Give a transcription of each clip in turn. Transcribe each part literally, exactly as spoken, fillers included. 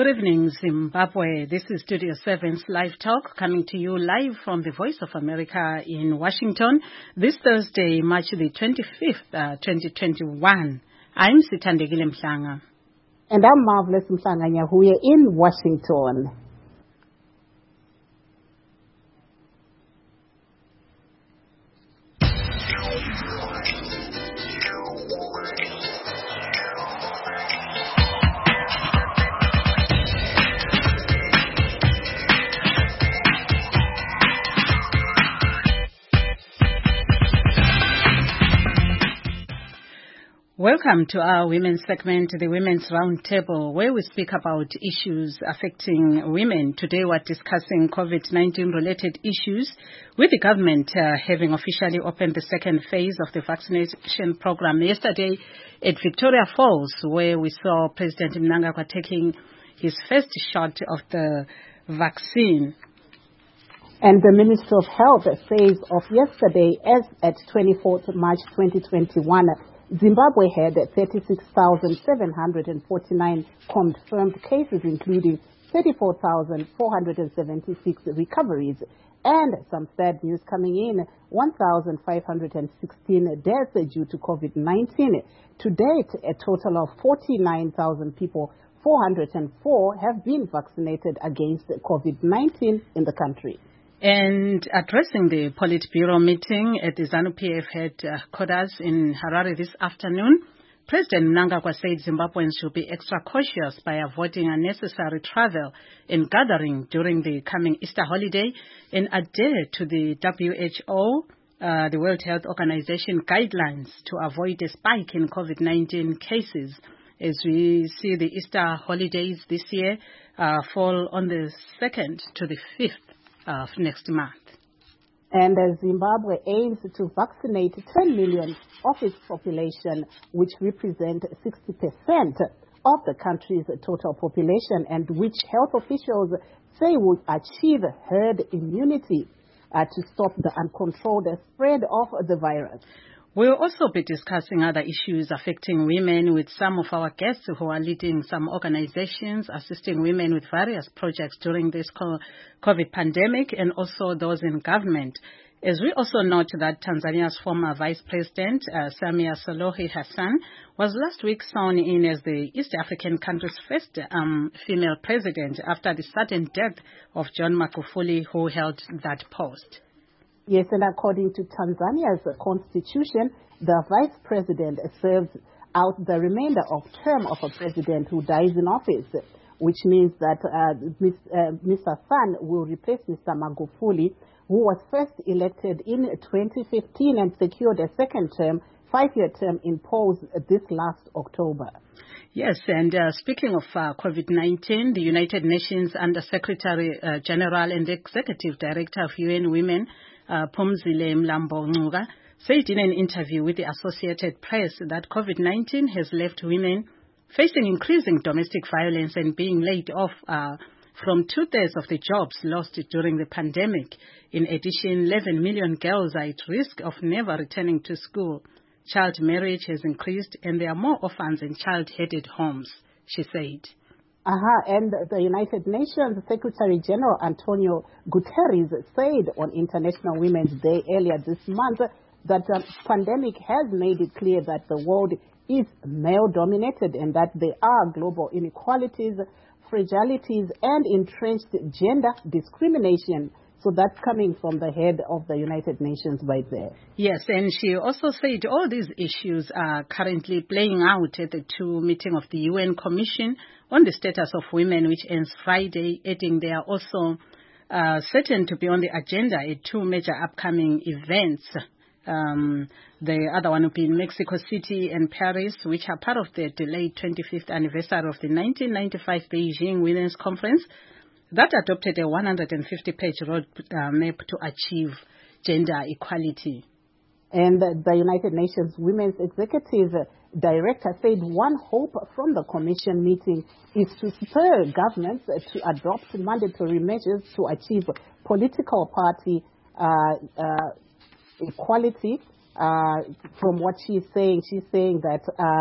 Good evening, Zimbabwe. This is Studio seven's Live Talk, coming to you live from the Voice of America in Washington, this Thursday, March the twenty-fifth, uh, twenty twenty-one. I'm Sithandegile Mhlanga. And I'm Marvelous Mhlanga Nyahuye in Washington. Welcome to our women's segment, the Women's Roundtable, where we speak about issues affecting women. Today we're discussing COVID nineteen related issues, with the government uh, having officially opened the second phase of the vaccination program yesterday at Victoria Falls, where we saw President Mnangagwa taking his first shot of the vaccine. And the Ministry of Health says of yesterday, as at twenty-fourth March twenty twenty-one, Zimbabwe had thirty-six thousand seven hundred forty-nine confirmed cases, including thirty-four thousand four hundred seventy-six recoveries. And some sad news coming in, one thousand five hundred sixteen deaths due to COVID nineteen. To date, a total of forty-nine thousand people, four hundred four, have been vaccinated against COVID nineteen in the country. And addressing the Politburo meeting at the ZANU-P F headquarters in Harare this afternoon, President Mnangagwa said Zimbabweans should be extra cautious by avoiding unnecessary travel and gathering during the coming Easter holiday, and adhere to the W H O, uh, the World Health Organization guidelines to avoid a spike in COVID nineteen cases. As we see, the Easter holidays this year uh, fall on the second to the fifth of next month. And uh, Zimbabwe aims to vaccinate ten million of its population, which represent sixty percent of the country's total population, and which health officials say would achieve herd immunity uh, to stop the uncontrolled spread of the virus. We'll also be discussing other issues affecting women with some of our guests who are leading some organizations assisting women with various projects during this COVID pandemic, and also those in government. As we also note that Tanzania's former Vice President, uh, Samia Suluhu Hassan, was last week sworn in as the East African country's first um, female president after the sudden death of John Magufuli, who held that post. Yes, and according to Tanzania's constitution, the vice president serves out the remainder of term of a president who dies in office, which means that uh, Mister Hassan will replace Mister Magufuli, who was first elected in twenty fifteen and secured a second term, five-year term imposed this last October. Yes, and uh, speaking of uh, COVID nineteen, the United Nations Under-Secretary uh, General and Executive Director of U N Women, uh, Phumzile Mlambo-Ngcuka, said in an interview with the Associated Press that COVID nineteen has left women facing increasing domestic violence and being laid off uh, from two-thirds of the jobs lost during the pandemic. In addition, eleven million girls are at risk of never returning to school. Child marriage has increased, and there are more orphans in child-headed homes, she said. Uh-huh. And the United Nations Secretary General Antonio Guterres said on International Women's Day earlier this month that the pandemic has made it clear that the world is male-dominated and that there are global inequalities, fragilities, and entrenched gender discrimination. So that's coming from the head of the United Nations right there. Yes, and she also said all these issues are currently playing out at the two meeting of the U N Commission on the Status of Women, which ends Friday, adding they are also uh, certain to be on the agenda at two major upcoming events. Um, the other one will be in Mexico City and Paris, which are part of the delayed twenty-fifth anniversary of the nineteen ninety-five Beijing Women's Conference that adopted a one hundred fifty page roadmap to achieve gender equality. And the United Nations Women's Executive Director said one hope from the Commission meeting is to spur governments to adopt mandatory measures to achieve political party uh, uh, equality. Uh, from what she's saying, she's saying that um,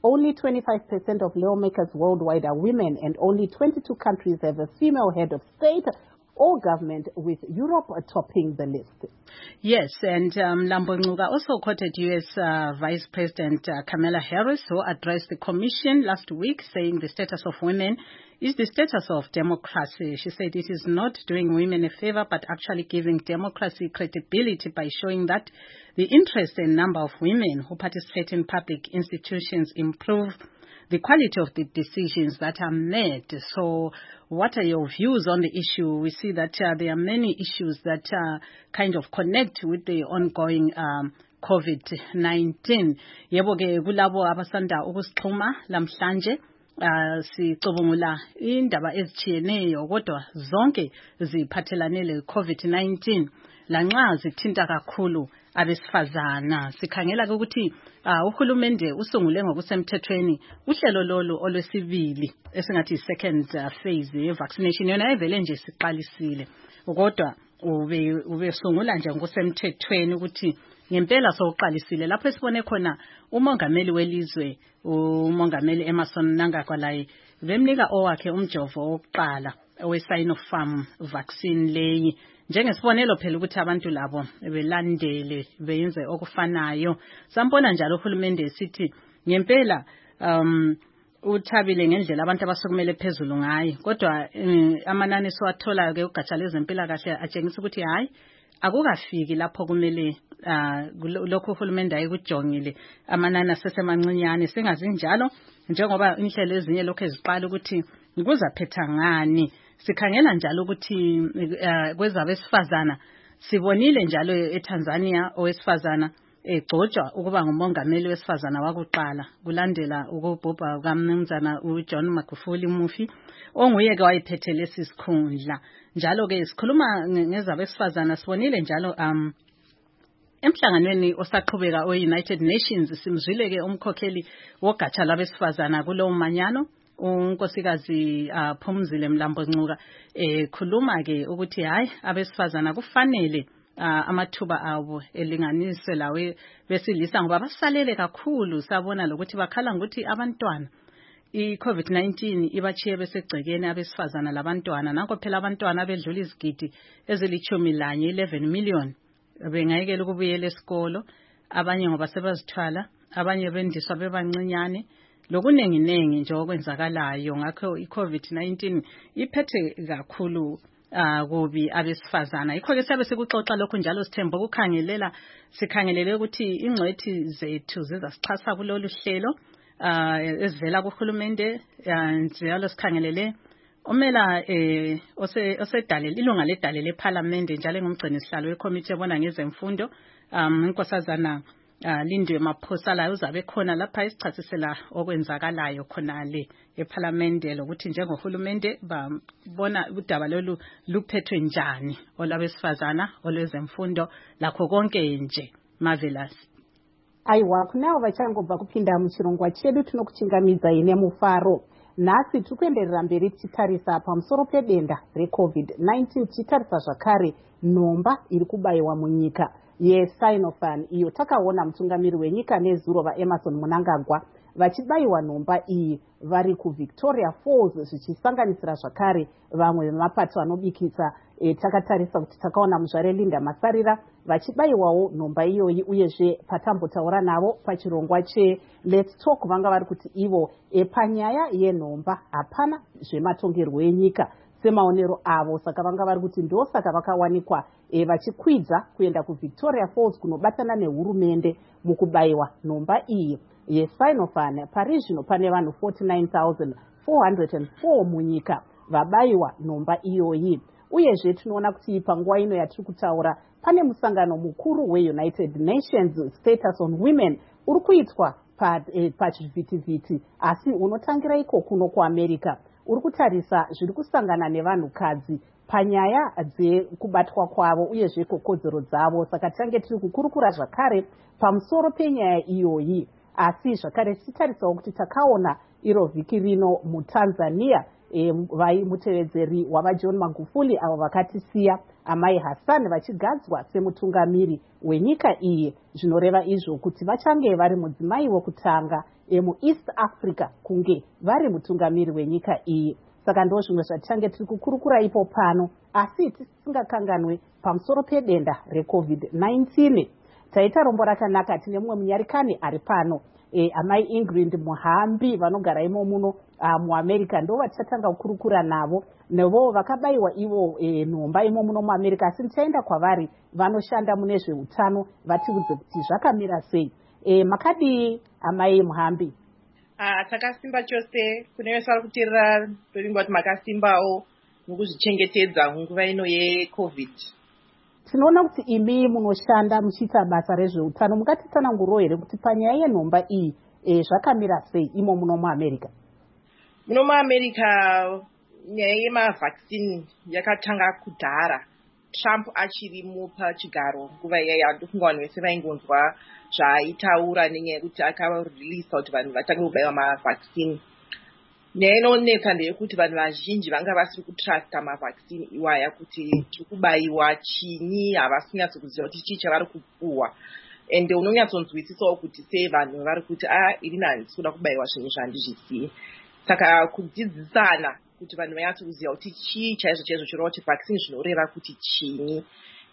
only twenty-five percent of lawmakers worldwide are women, and only twenty-two countries have a female head of state or government, with Europe topping the list. Yes, and um, Mlambo-Ngcuka also quoted U S uh, Vice President uh, Kamala Harris, who addressed the commission last week, saying the status of women is the status of democracy. She said it is not doing women a favor, but actually giving democracy credibility by showing that the interest and number of women who participate in public institutions improve the quality of the decisions that are made. So what are your views on the issue? We see that uh, there are many issues that uh, kind of connect with the ongoing um, COVID nineteen. Yebo ke kulabo abasanda ukusixhuma lamhlanje uh, sicubungula indaba ezitshiyeneyo kodwa zonke ziphathelane le COVID nineteen lanxa zithinta kakhulu abesifazana. Sikhangela ukuthi uh, uhulumende usungule ngokusemthethweni uhlelo lolu olwesibili esingathi second uh, phase ye vaccination yona evele nje siqalisile kodwa ube ubesungula nje ngokusemthethweni ukuthi ngempela soqalisile lapho esibone khona umongameli welizwe umongameli Emmerson Mnangagwa laye bemnika owakhe umjovo wokuqala owe Sinopharm vaccine leyi njengesibonelo phela ukuthi abantu labo belandele beyenze okufanayo. Sambona njalo uhulumende sithi ngempela um uthabile ngendlela abantu abasukumele phezulu ngayi kodwa um, amanani siwathola ke ugatsha lezempila kahle atshengisa ukuthi hayi akukafiki lapho kumele uh, lokho uhulumende ayikujongile amanani asesemancinyane singazi njalo njengoba inhlelo ezinye lokho eziqala ukuthi kuzaphetha ngani. Sikhangela njalo ukuthi uh, kwezabesifazana sibonile njalo eTanzania owesifazana egcotshwa ukuba ngumongameli wesifazana wakuqala kulandela ukubhubha kukamnumzana uJohn Magufuli Mufi onguye ke wayephethe lesi sikhundla. Njalo ke sikhuluma ngezabesifazana sibonile njalo um emhlanganweni osaqhubeka we-United Nations simzwile ke umkhokheli wogatsha labesifazana kulowo manyano unkosikazi uh, Phumzile Mlambo-Ngcuka eh khuluma ke ukuthi hayi abesifazana kufanele uh, amathuba abo elinganiswe lawe besilisa ngoba basalele kakhulu. Sabona lokuthi bakhala ukuthi abantwana i-COVID nineteen ibachiye besegcekeni abesifazana labantwana nanko phela abantwana bedlula izigidi ezilichumi lanye eleven million bengayekela ukubuyela esikolo, abanye ngoba sebazithwala, abanye bendiswa bebancinyane lokunengi nengi nje okwenzakalayo. Ngakho i-COVID nineteen iphethe kakhulu uh, kubi abesifazana. Yikho ke siyabe sikuxoxa lokho njalo sithemba ukukhangelela sikhangelele ukuthi ingcwethi zethu zizasixhasa kulolu hlelo uh, ezivela kuhulumende njalo sikhangelele omela eh ose osedalele ilunga ledalele eParliament njalo ngumgcini sihlalo weCommittee ebona ngezemfundo um inkosazana Uh, Lindwe Maphosa la uzabe khona lapha isichasisela okwenzakalayo khona le eParliament lokuthi njengohulumende babona udaba lolu luphethwe njani olabesifazana olwezemfundo lakho konke nje. Marvelous. Aiwa kunao vachangobva kupinda muchirongwa chedu tinokuchingamidza ine mufaro. Nhasi tikuenderera mberi tichitarisa pamusoro pedenda reCovid nineteen tichitarisa zvakare nhomba iri kubayiwa munyika yeSinopharm iyo takaona mutungamiri wenyika nezuro vaEmmerson Mnangagwa vachibayiwa nhomba iyi vari kuVictoria Falls zvichisanganisira zvakare vamwe vemapato anobikisa. E, takatarisa kuti takaona muzvare Linda Masarira vachibayiwawo nhomba iyoyi uyezve patambotaura navo pachirongwa che Let's Talk vanga vari kuti ivo e, panyaya yenhomba hapana zvematongerwo enyika semaonero avo, saka vanga vari kuti ndosaka vakawanikwa e, vachikwidza kuenda kuVictoria Falls kunobatana nehurumende mukubayiwa nhomba iyi yeSinopharm. Pari zvino pane vanhu forty-nine thousand four hundred four munyika vabayiwa nhomba iyoyi. Uyezve tinoona kuti panguva ino yatiri kutaura pane musangano mukuru weUnited Nations Status on Women uri kuitwa pachivhitivhiti eh, asi unotangira iko kuno kuAmerica. Uri kutarisa zviri kusangana nevanhukadzi panyaya dzekubatwa kwavo uyezve kokodzero dzavo. Saka tange tiri kukurukura zvakare pamusoro penyaya iyoyi, asi zvakare tichitarisawo kuti takaona iro vhiki rino muTanzania e, vaimutevedzeri wavajohn magufuli avo vakatisiya amai hassan vachigadzwa semutungamiri wenyika iyi. Zvinoreva izvo kuti vachange vari mudzimai wokutanga emueast africa kunge vari mutungamiri wenyika iyi. Saka ndo zvimwe zvatichange tiri kukurukura ipo pano, asi tisingakanganwe pamusoro pedenda recovid nineteen. Taita rombo rakanaka, tine mumwe munyarikani ari pano, e, amai Ingrid Muhambi vanogara imo muno uh, muAmerica, ndo vatichatanga kukurukura navo. Nevo vakabayiwa ivo e, nhomba imo muno muAmerica, asi tichaenda kwavari vanoshanda mune zveutano vatiudze kuti zvakamira sei. E, makadii amai Muhambi? Ah, takasimba chose. Kune vese vari kuteerera tovinga kuti makasimbawo mukuzvichengetedza nguva ino yecovid. Tinoona kuti imi munoshanda muchiita basa rezveutano, mukatitsanangurawo here kuti panyaya yenhomba iyi e, zvakamira sei imo muno muAmerica? Muno muAmerica nyaya yemavhaccine yakatanga kudhara. Trump achirimo pachigaro nguva iyaya, ndofunga vanhu vese vaingonzwa zvaaitaura nenyaya yekuti akareleasa kuti vanhu vatange kubayiwa mavhaccine. Nyaya inonetsa ndeyekuti vanhu vazhinji vanga vasiri kutrasta mavhaccine iwaya, kuti tiri kubayiwa chinyi, havasi kunyatso kuziva kuti chii chavari kupuhwa. Ende unonyatsonzwisisawo kuti sei vanhu vari kuti a ini handisi kuda kubayiwa zvinhu zvandizvisiye. Saka kudzidzisana kuti vanhu vanyatso kuziva kuti chii chaizvo chaizvo chirova kuti vaccine zvinoreva kuti chinyi,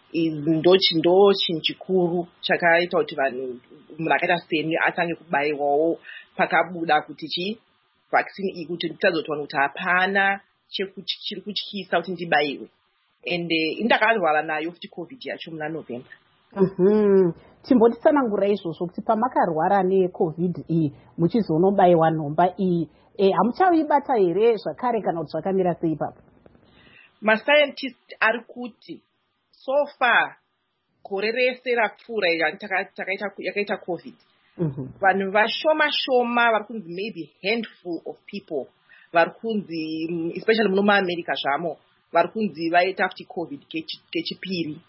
ndo chinhu chikuru chakaita kuti vanhu munhu akaita seni atange kubayiwawo pakabuda kuti chii vaccine iyi, kuti nditadza kuti vanhu kuti hapana chiri kutyisa kuti ndibayiwe. Ende indakarwara nayo futi covid yacho muna November. Mhm. Chimbotitsanangura izvozvo kuti pamakarwara necovid iyi muchizonobayiwa nhomba iyi, e, hamuchaibata here zvakare kana kuti zvakamira sei ipapo? Mascientist ari kuti so far gore rese rapfuura yakaita covid, vanhu vashoma shoma vari kunzi maybe handful of people vari kunzi especially muno muAmerica zvamo vari kunzi vaita futi covid kechipiri.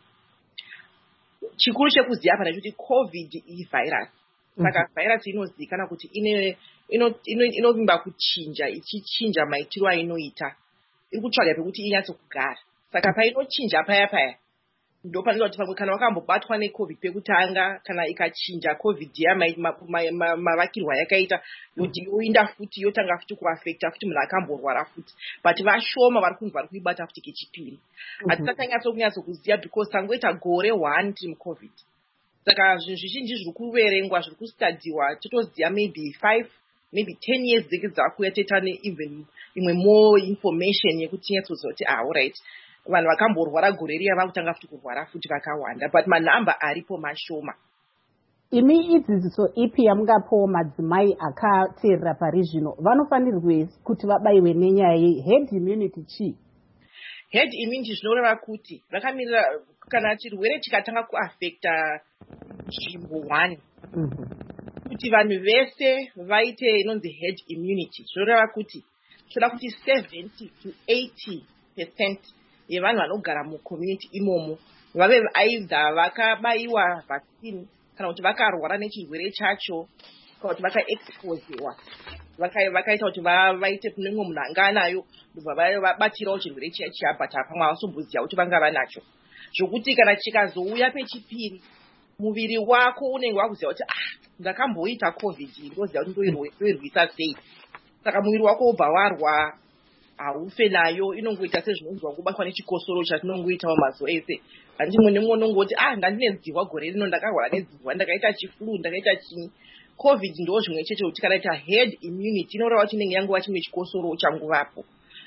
Chikuru chekuziva pana kuti covid ivirus. Saka virus inozivikanwa kuti inovimba kuchinja, ichichinja maitiro ainoita, iri kutsvaga pekuti inyatso kugara. Saka painochinja paya paya ndo panoita kuti pamwe kana wakambobatwa necovid pekutanga, kana ikachinja covid ya mavakirwa yakaita yoti yoinda futi yotanga futi kuafekta futi munhu akamborwara futi, but vashoma vari kunzi vari kuibata futi kechipiri. Hatisatanyatso kunyatso kuziva because tangoita gore one tiri mucovid. Saka zvinhu zvizhinji zviri kuverengwa, zviri kustadiwa, totoziva maybe five maybe ten years dzeke dzakuya toita even imwe more information yekuti tinyatsoziva kuti ah alright vanhu vakamborwara gore riya vakutanga futi kurwara futi vakawanda, but manhamba aripo mashoma. Imi idzidziso ipi yamungapawo madzimai akateerera pari zvino vanofanirwe kuti vabayiwe nenyaya ye-herd immunity chii? Herd immunity zvinoreva kuti vakamirira kana chirwere chikatanga kuafekta nzvimbo one, kuti vanhu vese vaite inonzi herd immunity. Zvinoreva kuti toda kuti seventy to eighty percent yevanhu vanogara mucommunity imomo vave aidha vakabayiwa vaccine kana kuti vakarwara nechirwere chacho kana kuti vakaexposewa, vakaita kuti vaite kunemwe munhu anga anayo vabatirawo chirwere chiya chiya, but pamwe avatomboziva kuti vanga vanacho, zvokuti kana chikazouya pechipiri muviri wako unenge wakuziva kuti ah ndakamboita covid ndoziva kuti ndoirwisa sei. Saka muviri wako wobva warwa, haufe nayo, inongoita sezvinonzwa kubatwa nechikosoro chatinongoitawo mazuva ese. Handi mwe nemwe unongoti ah ndandine dzihwa gore rino, ndakarwara nedzihwa, ndakaita chiflu, ndakaita chinyi. Covid ndo zvimwe chete kuti kana ita herd immunity inoreva kuti inenge yanguva chimwe chikosoro changuvapo.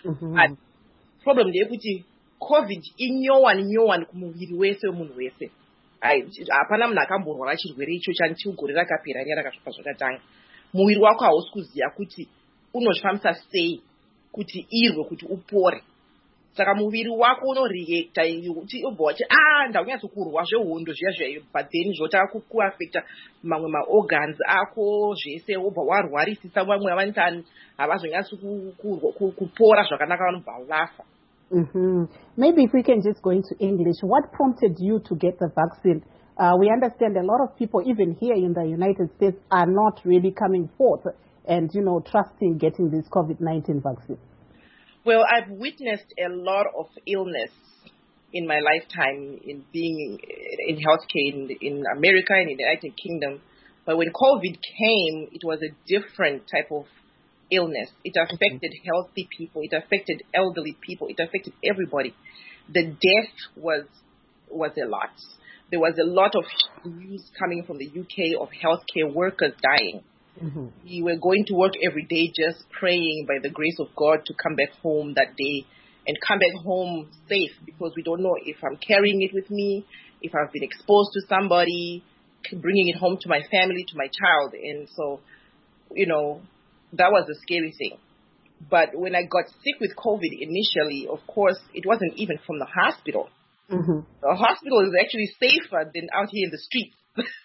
Problem ndeyekuti covid inyowani nyowani kumuviri wese wemunhu wese. Hapana munhu akamborwara chirwere icho chanti gore rakapera riya rakasvika zvakatanga. Muviri wako hausi kuziva kuti unozvifambisa sei kuti irwe kuti upore. Saka muviri wako unoreacta kuti ubva wachi ah ndaunyatsokurwa zvehondo zviya zviya, but then zvotanga kuafekta mamwe maorgans ako zvese, wobva warwarisisa vamwe avanitani havazonyatsi kupora zvakanaka, vanobva vafa. Mm-hmm. Maybe if we can just go into English, what prompted you to get the vaccine? Uh, we understand a lot of people, even here in the United States, are not really coming forth and, you know, trusting getting this COVID nineteen vaccine. Well, I've witnessed a lot of illness in my lifetime in being in healthcare in, in America and in the United Kingdom. But when COVID came, it was a different type of illness. It affected healthy people. It affected elderly people. It affected everybody. The death was was a lot. There was a lot of news coming from the U K of healthcare workers dying. Mm-hmm. We were going to work every day just praying by the grace of God to come back home that day and come back home safe, because we don't know if I'm carrying it with me, if I've been exposed to somebody, bringing it home to my family, to my child. And so, you know, that was a scary thing. But when I got sick with COVID initially, of course, it wasn't even from the hospital. Mm-hmm. The hospital is actually safer than out here in the streets.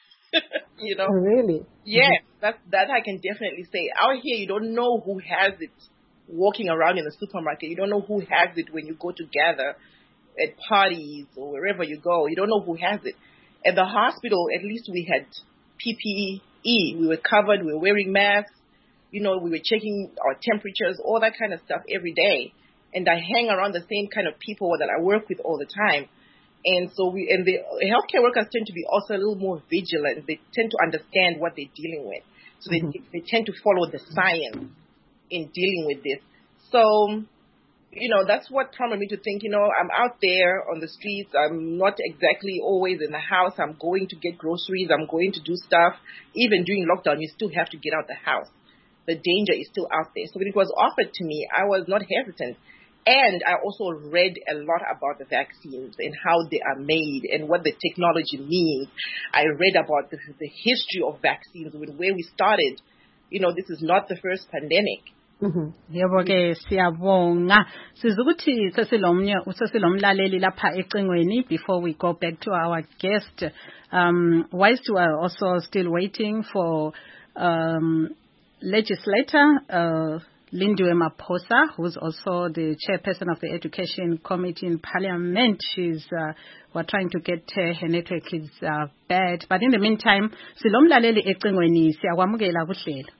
You know? Oh, really? Yeah, mm-hmm. that, that I can definitely say. Out here, you don't know who has it walking around in the supermarket. You don't know who has it when you go to gather at parties or wherever you go. You don't know who has it. At the hospital, at least we had P P E. We were covered. We were wearing masks. You know, we were checking our temperatures, all that kind of stuff every day. And I hang around the same kind of people that I work with all the time. And so we, and the healthcare workers tend to be also a little more vigilant. They tend to understand what they're dealing with. So mm-hmm. they, they tend to follow the science in dealing with this. So, you know, that's what prompted me to think, you know, I'm out there on the streets. I'm not exactly always in the house. I'm going to get groceries. I'm going to do stuff. Even during lockdown, you still have to get out the house. The danger is still out there. So when it was offered to me, I was not hesitant. And I also read a lot about the vaccines and how they are made and what the technology means. I read about the, the history of vaccines, when where we started. You know, this is not the first pandemic. Yebo ke siyabonga sizukuthi sesilomnye usesilomlaleli lapha ecingweni. Before we go back to our guest, um whilst we are also still waiting for um legislator uh Lindiwe Maposa, who's also the chairperson of the Education Committee in Parliament. She's uh, we're trying to get uh, her network is uh, bad, but in the meantime silomlaleli ecingweni siyakwamukela kuhlelo.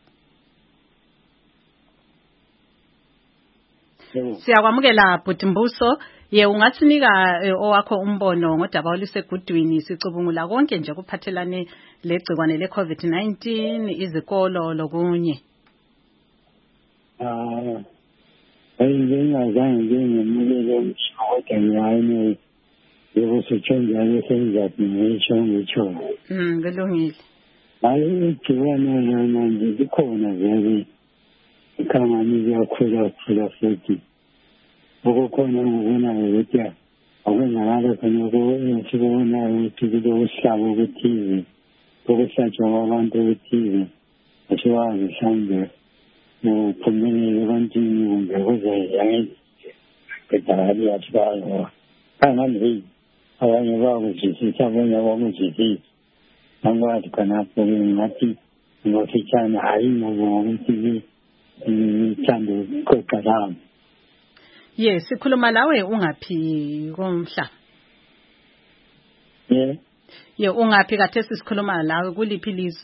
Siyakwamukela Bhutimbuso. Ye ungathinika owakho umbono ngodaba olusegudwini sicubungula konke nje kuphathelane legcikwane le COVID nineteen, izikolo lokunye. Ah, engingazange ngimulele umshoko ngiyane yokusitshenzela lesenza ngisho ngitsho. Mm, kulungile. Hayi igciwane lana nje likhona vele. Ikhangani liyakhula khula futhi. Okukhona ngibona ukuthi akwenzakala khona ukubona ukuthi kulokuhlaba okuthize, ukuhlatshwa kwabantu okuthize, asiwazi mhlawumbe uphumelele ebantwini kumbe kuze yange kedali yathwala. Kangani abanye bakuzwisisa, abanye abakuzwisisi. Angwathi khonapho ngathi ngofitshana hayi ngokuthi ngithanda ukuxoxa lami. Yes, sikhuluma lawe ungaphi komhla? Yeah. Ye ungaphi kade sisikhuluma lawe kuliphi lizwe?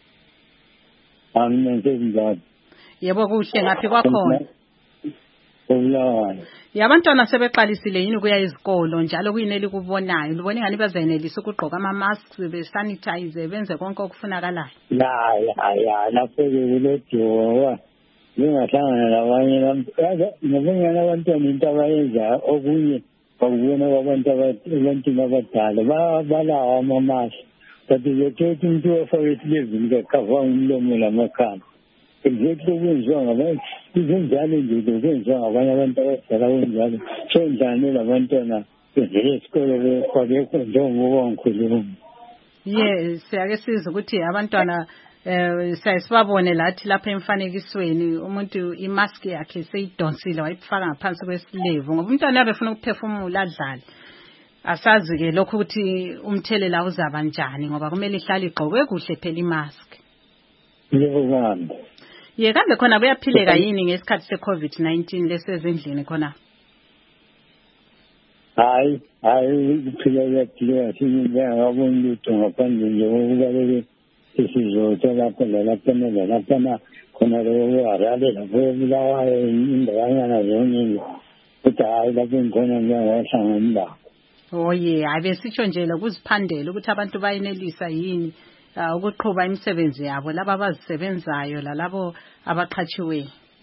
Ami ngisebenza. Yebo kuhle ngaphi kwakhona? Ubulawayo. Yabantwana sebeqalisile yini kuya izikolo njalo kuyineli kubonayo? Libona ngani bazenelisa ukugqoka ama masks, besanitize, benze konke okufunakalayo? La ya ya lapho kulodwa. Ngingahlangana labanye bamkaza ngibona abantwana into abayenza okunye bakubona abantu abantu abadala balawa amamashi kodwa yethu into ofake living ngekava umlomo lamakhala exactly kwenziwa ngabantu izinjalo nje kwenziwa ngabanye abantu abadala kwenjalo so njani labantwana bezele isikole kwakho njengoba ngikhuluma. Yes, siyake siza ukuthi abantwana eh sayisibabone lathi lapha emfanekisweni umuntu imask yakhe seyidonsile wayifaka ngaphansi kwesilevu ngoba umntwana ebefuna ukuphefumula adlale. Asazi ke lokho ukuthi umthelela uzaba njani ngoba kumele ihlale igqokwe kuhle phela imask. Yebo mama. Ye kambe khona kuyaphileka yini ngesikhathi seCovid nineteen lesezindlini khona? Hayi, hayi kuphileka kuphileka singa ngabona ukuthi ngaphandle nje ukubaleke isizotha lapha lapha lapha kuna leo arale na vula inda yana yoni uta lapho khona ngiyashanga. Oh yeah, ave sitsho nje lokuziphandela ukuthi abantu bayenelisa yini ukuqhubha imisebenzi yabo laba abazisebenzayo lalabo abaqhatshiwe.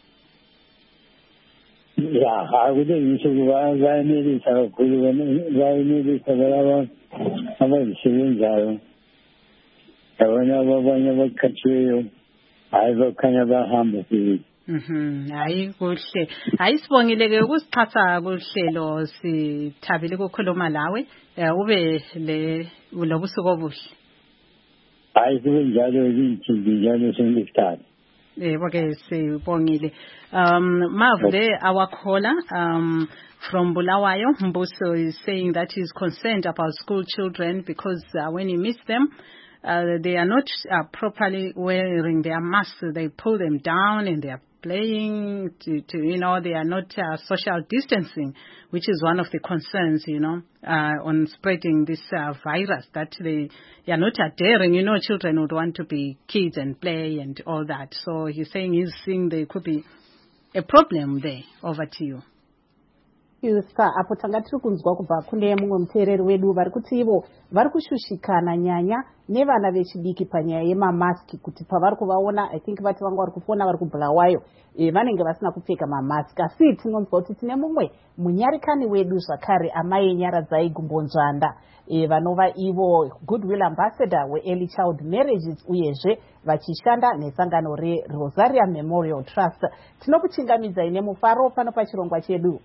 Ya, akude ngisho kuba bayenelisa kakhulu bayenelisa laba abazisebenzayo. Abanye abanye abaqhatshiweyo hayi bakhanya bahamba phezulu. Mhm, hayi kuhle. Hayi sibongile ke ukusixhasa kuhlelo sithabile ukukhuluma lawe ube le lobusuku obuhle. Hayi kunjalo izinto njalo sengisikhathi. Yebo ke sibongile. Um Mavle our caller um from Bulawayo, Mbuso, is saying that he's concerned about school children because uh, when he meets them Uh, they are not uh, properly wearing their masks. They pull them down and they are playing to, to you know, they are not uh, social distancing, which is one of the concerns, you know, uh, on spreading this uh, virus, that they, they are not adhering. You know, children would want to be kids and play and all that. So he's saying he's seeing there could be a problem there. Over to you. Yuska apo tanga tiri kunzwa kubva kune mumwe muteereri wedu vari kuti ivo vari kushushikana nyanya nevana vechidiki panyaya yemamaski kuti pavari kuvaona I think vati vanga vari kufona vari kuBulawayo e, vanenge vasina kupfeka mamaski asi tinonzwa kuti tine mumwe munyarikani wedu zvakare amai enyaradzai Gumbonzvanda e, vanova ivo Goodwill Ambassador weEarly Child Marriages uyezve vachishanda nesangano reRosarium Memorial Trust. Tinokuchingamidzai nemufaro pano pachirongwa chedu.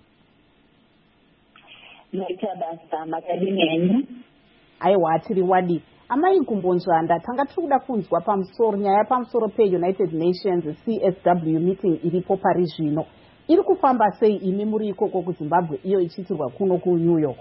Naitwa makadinenyu aiwa tiri wadi amai Gumbonzvanda tanga tiri kuda kunzwa pamusoro nyaya pamusoro peUnited Nations C S W meeting iripo Paris zvino iri kufamba sei imi muri ikoko kuZimbabwe iyo ichiitirwa kuno kuNew York?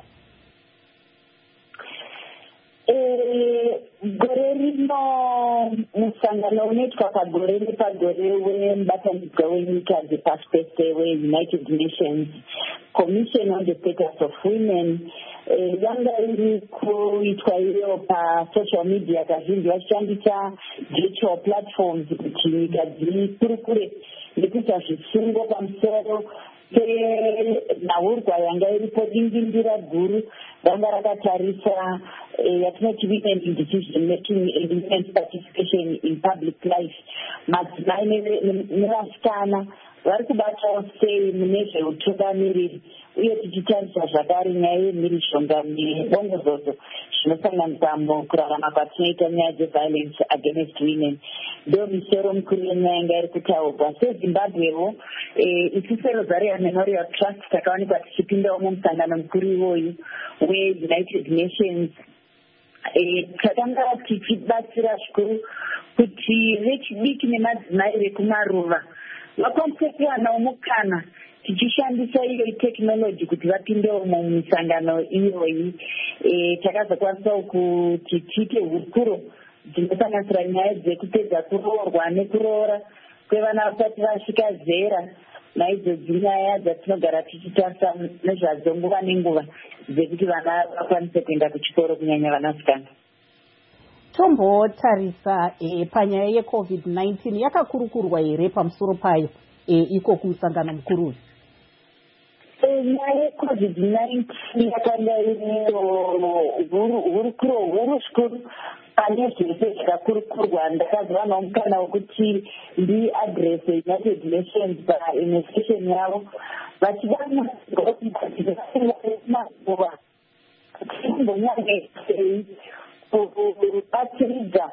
Eh gore rino musangano unoitwa pagore nepagore wemubatanidzwa wenyika dzepasi weUnited Nations Commission on the Status of Women yanga iri kuitwa iyo pasocial media kazhinji vachishandisa digital platforms kuti nyika dzikurukure nekuita zvisungo pamusoro penhahurwa yanga iripo dingindira guru ranga rakatarisa yatinoti women in decision making and women's participation in public life. Madzimai nevasikana vari kubatawo sei mune zveutungamiriri uye tichitarisa zvakare nyaya yemhirizhonga nebongozozo zvinosanganiswa mukurarama kwatinoita nyaya dzeviolence against women. Ndo misoro mikuru yenyaya yanga iri kutaurwa. SeZimbabwewo isu seRosarium Memorial Trust takawanikwa tichipindawo mumusangano mukuru iwoyu weUnited Nations. Takanga tichibatsira zvikuru kuti vechidiki nemadzimai vekumaruva vakwanise kuwana mukana tichishandisa iyo technology kuti vapindewo mumisangano iyoyi. Takazokwanisa kuti tiite hurukuro dzinosanganisira nyaya dzekupedza kuroorwa nekuroora kwevana vasati vasvika zera. Naizvodzi nyaya dzatinogara tichitarisa nezvadzo nguva nenguva dzekuti vana vakwanise kuenda kuchikoro kunyanya vanasikana. Tombotarisa e, panyaya yeCovid nineteen yakakurukurwa here pamusoro payo e, iko kumusangano mukuru? Nyaya yeCovid nineteen yakanga iriyo hurukuro huru zvikuru pane zvese zvakakurukurwa. Ndakazova nomukana wekuti ndiadrese United Nations painvestation yavo vachida kumazuva timbonyange sei kubatsiridza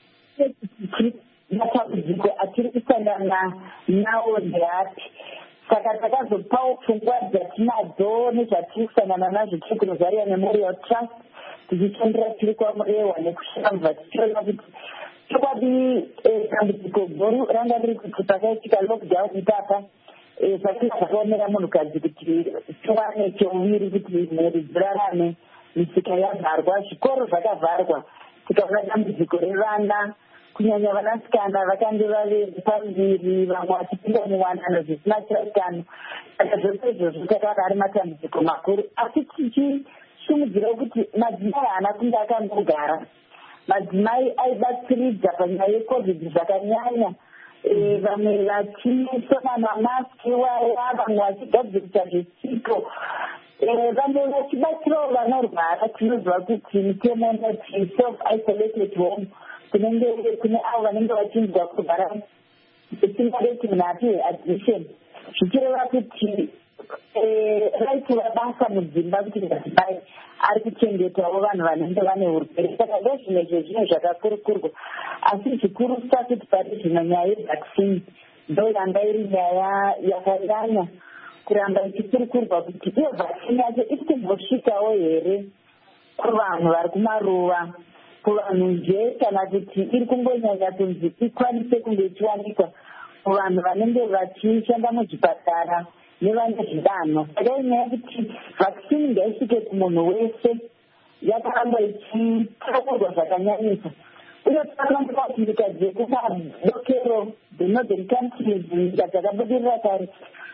matambudziko atiri kusangana nawo ndeapi. Saka takazopawo pfungwa dzatinadzo nezvatiri kusangana nazvo tiri kuRosarium Memorial Trust tichitendera tiri kwamurehwa nekushamba tichiona kuti chokwadi dambudziko guru ranga riri kuti pakaitika lockdown ipapa zvakanga zvakaomera munhukadzi kuti tiwane cheuviri kuti mhuri dzirarame, misika yavharwa, zvikoro zvakavharwa, tikaona dambudziko revana kunyanya vanasikana vakange vave pambiri vamwe vachipinda muwanano zvisina chiratano. Saka zvose izvozvo takanga ari matambudziko makuru asi tichisimudzira kuti madzimai haana kunge akangogara. Madzimai aibatsiridza panyaya yeCovid zvakanyanya vamwe vachisona mamaski waya vamwe vachigadzirisa zvisiko vamwe vachibatsirawo vanorwara tinoziva kuti mitemo inoti self-isolated home kunenge kune avo vanenge vachinzwa kurwara isingareti munhu apiwe admission zvichireva kuti raitova basa mudzimba kuti ngazibai ari kuchengetawo vanhu vanenge vane urwere saka ndo zvimwe zvezvinhu zvakakurukurwa asi zvikurusa kuti pari zvino nyaya yevaccine ndo yanga iri nyaya yakanyanya kuramba ichikurukurwa kuti iyo vaccine yacho iri kumbosvikawo here kuvanhu vari kumaruva kuvanhu nje kana kuti iri kungonyanya kunzi ikwanise kunge ichiwanikwa kuvanhu vanenge vachishanda muzvipatara nevane zvidanho saka inyaya kuti vaccine ngaisvike kumunhu wese yakaramba ichitakurwa zvakanyanyisa uye takarambuka kuti nyika dzekumadokero the northern countries nyika dzakabudirira kare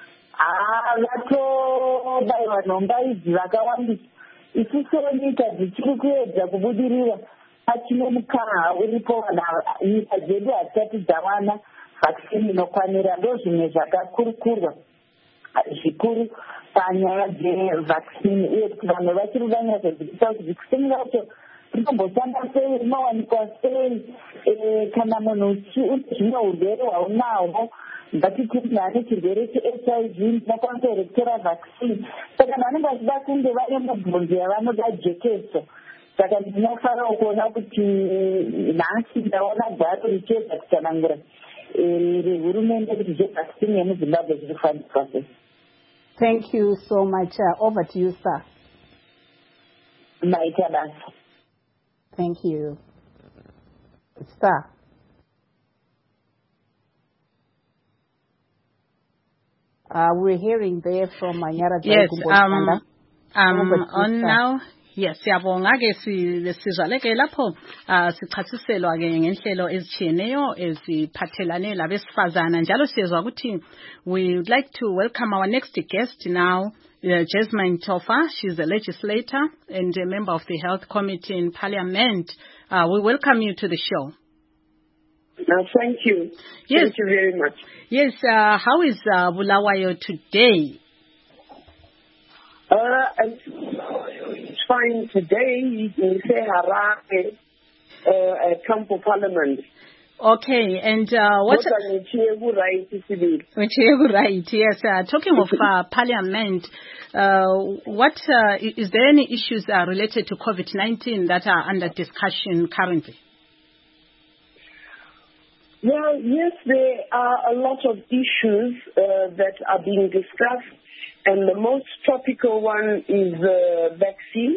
vatobayiwa nhomba idzi vakawandisa isusuwo nyika dzichiri kuedza kubudirira pachine mukaha uripo nyika dzedu hatisati dzawana vaccine inokwanira ndo zvimwe zvakakurukurwa zvikuru panyaya dzevaccine uye kuti vanhu vachiri vanyatsodzikisa kuti vaccine racho rinomboshanda sei rinowanikwa sei kana munhu une zvimwe urwere hwaunahwo ngatiti munhu ane chirwere che-h i v ndinokwanisa here kutora vaccine saka vanhu vanenge vachida kunge vane mubvunzo yavanoda jekeso saka ndinofarawo kuona kuti nhasi ndaona gwaro richiedza kutsanangura rehurumende kuti zvevaccine yemuzimbabwe zviri kufambiswa sei. Thank you so much. Uh, over to you, sir. Maita basa. Thank you. Sir. Uh, we're hearing there from Manyara. Yes, um, um, on now. Yes, siyabonga ke sizaleke lapho sichasiselwa ke ngenhlelo ezitshiyeneyo eziphathelane labesifazana njalo siyezwa ukuthi we would like to welcome our next guest now, uh, Jasmine Tofa. She's a legislator and a member of the Health Committee in Parliament. Uh, we welcome you to the show. Uh, thank you. Yes. Thank you very much. Yes, uh, how is uh, Bulawayo today? Uh, it's fine today. You say Harare, uh, at Campo Parliament. Okay, and uh, what? Right, right. Yes. Uh, talking of uh, Parliament, uh, what uh, is there any issues uh, related to COVID nineteen that are under discussion currently? Well, yes, there are a lot of issues uh, that are being discussed. And the most topical one is the uh, vaccine,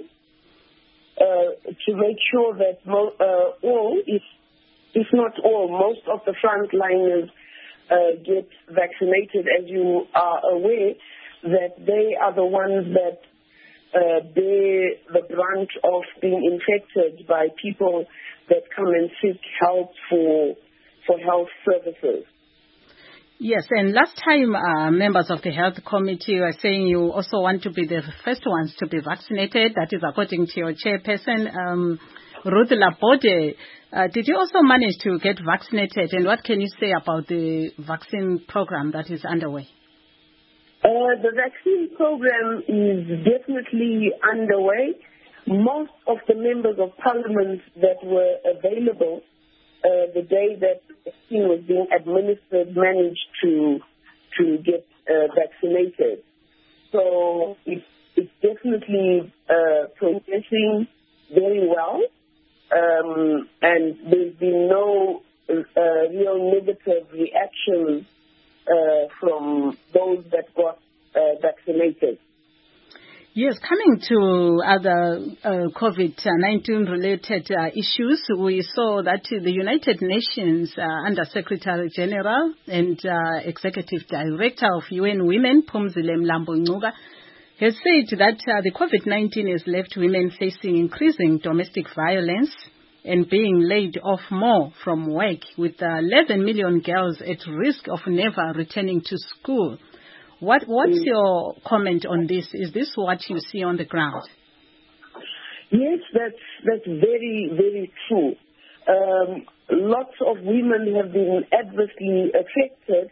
uh, to make sure that mo- uh, all, if, if not all, most of the frontliners uh, get vaccinated. As you are aware, that they are the ones that uh, bear the brunt of being infected by people that come and seek help for for health services. Yes, and last time uh, members of the Health Committee were saying you also want to be the first ones to be vaccinated. That is according to your chairperson, um, Ruth Labode. Uh, did you also manage to get vaccinated? And what can you say about the vaccine program that is underway? Uh, the vaccine program is definitely underway. Most of the members of parliament that were available Uh, the day that the vaccine was being administered managed to to get uh, vaccinated. So it, it's definitely uh, progressing very well, um, and there's been no uh, real negative reactions uh, from those that got uh, vaccinated. Yes, coming to other uh, COVID nineteen related uh, issues, we saw that the United Nations uh, Under Secretary General and uh, Executive Director of U N Women, Phumzile Mlambo-Ngcuka, has said that uh, the COVID nineteen has left women facing increasing domestic violence and being laid off more from work, with uh, eleven million girls at risk of never returning to school. What What's your comment on this? Is this what you see on the ground? Yes, that's that's very, very true. Um, lots of women have been adversely affected,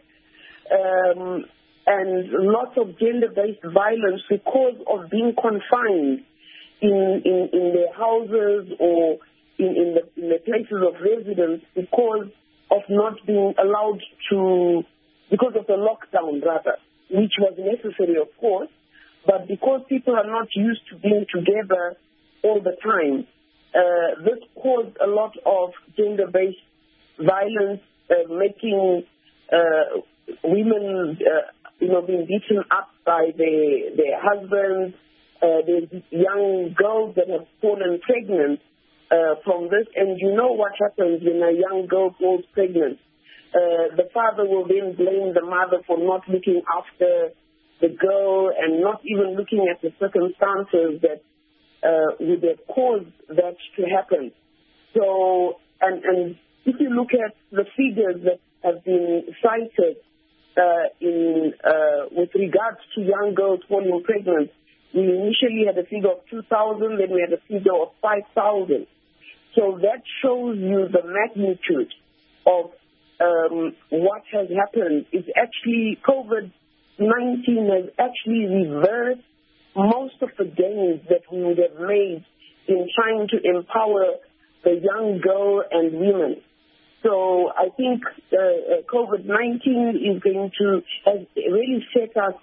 um, and lots of gender-based violence because of being confined in, in, in their houses or in, in, the, in the places of residence because of not being allowed to, because of the lockdown rather, which was necessary of course, but because people are not used to being together all the time, uh, this caused a lot of gender-based violence, uh, making uh, women, uh, you know, being beaten up by their, their husbands. Uh, there's young girls that have fallen pregnant uh, from this. And you know what happens when a young girl falls pregnant. Uh, the father will then blame the mother for not looking after the girl and not even looking at the circumstances that uh, would have caused that to happen. So, and, and if you look at the figures that have been cited uh, in uh, with regards to young girls falling pregnant, we initially had a figure of two thousand, then we had a figure of five thousand. So that shows you the magnitude of um, what has happened. It's actually, COVID nineteen has actually reversed most of the gains that we would have made in trying to empower the young girl and women. So I think uh, COVID nineteen is going to has really set us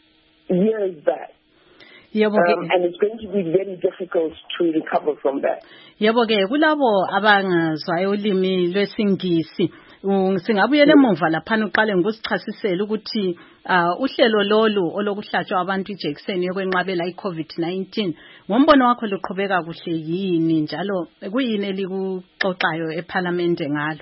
years back. Yebo um, and it's going to be very difficult to recover from that. Yebo ke kulabo abangazwayo ulimi lwesingisi singabuyela emuva lapha uqale ngokusichasisela ukuthi uhlelo lolu olokuhlatshwa abantu ijekiseni yokwenqabela iCovid nineteen ngombono wakho luqhubeka kuhle yini njalo kuyini elikuxoxayo eParliament ngalo?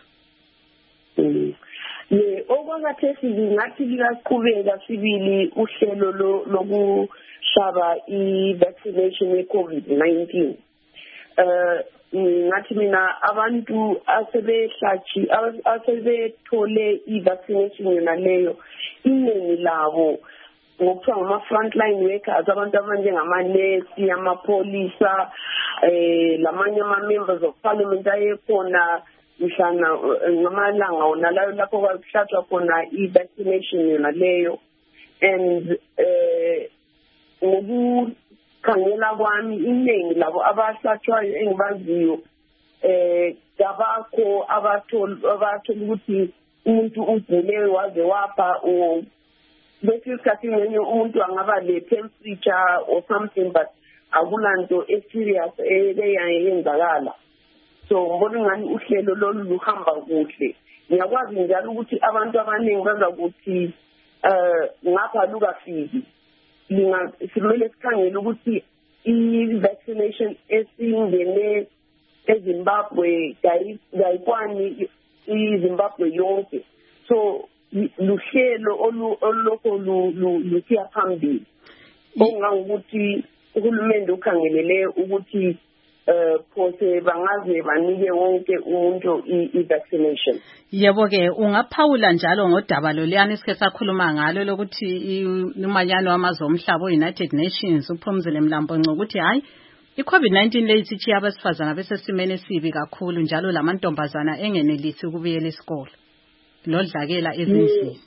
ye okwakathesi ngathi likaqhubeka sibili uhlelo lokushaba i-vaccination ye-COVID nineteen. uh ngathi mina abantu asebehlathi asebethole i-vaccination yona leyo iningi labo ngokuthiwa ngama-frontline workers, abantu abanjengamanesi, amapolisa, eh lamanye ama-members of parliament ayekhona mhlana ngamalanga wona layo lapho kwakuhlatshwa khona i-vaccination yona leyo. And eh ngokukhangela kwami iningi labo abahlatshwayo engibaziyo eh gabakho abathola abathola ukuthi umuntu ugule waze wapha o bese isikhathi ngenye umuntu angaba le temperature or something, but akulanto e-serious eyenzakala. So ngibona ngani uhlelo lolu luhamba kuhle. Ngiyakwazi njalo ukuthi abantu abaningi baza ukuthi eh ngapha lukafiki. Linga simele sikhangele ukuthi i-vaccination esingene eZimbabwe kayikwani iZimbabwe yonke. So luhlelo olulokho lusiya phambili. Ongangokuthi uhulumende ukhangelele ukuthi eh phose bangaze banike wonke umuntu i-vaccination. Yebo ke ungaphawula njalo ngodaba loliyana isike sakhuluma ngalo lokuthi umanyano wamazwe omhlaba United Nations uphumzile Mlambo ukuthi hayi iCovid nineteen leyithi abasifazana besesimene esibi kakhulu njalo lamantombazana engenelisi ukubuyela esikole lodlakela ezinzini.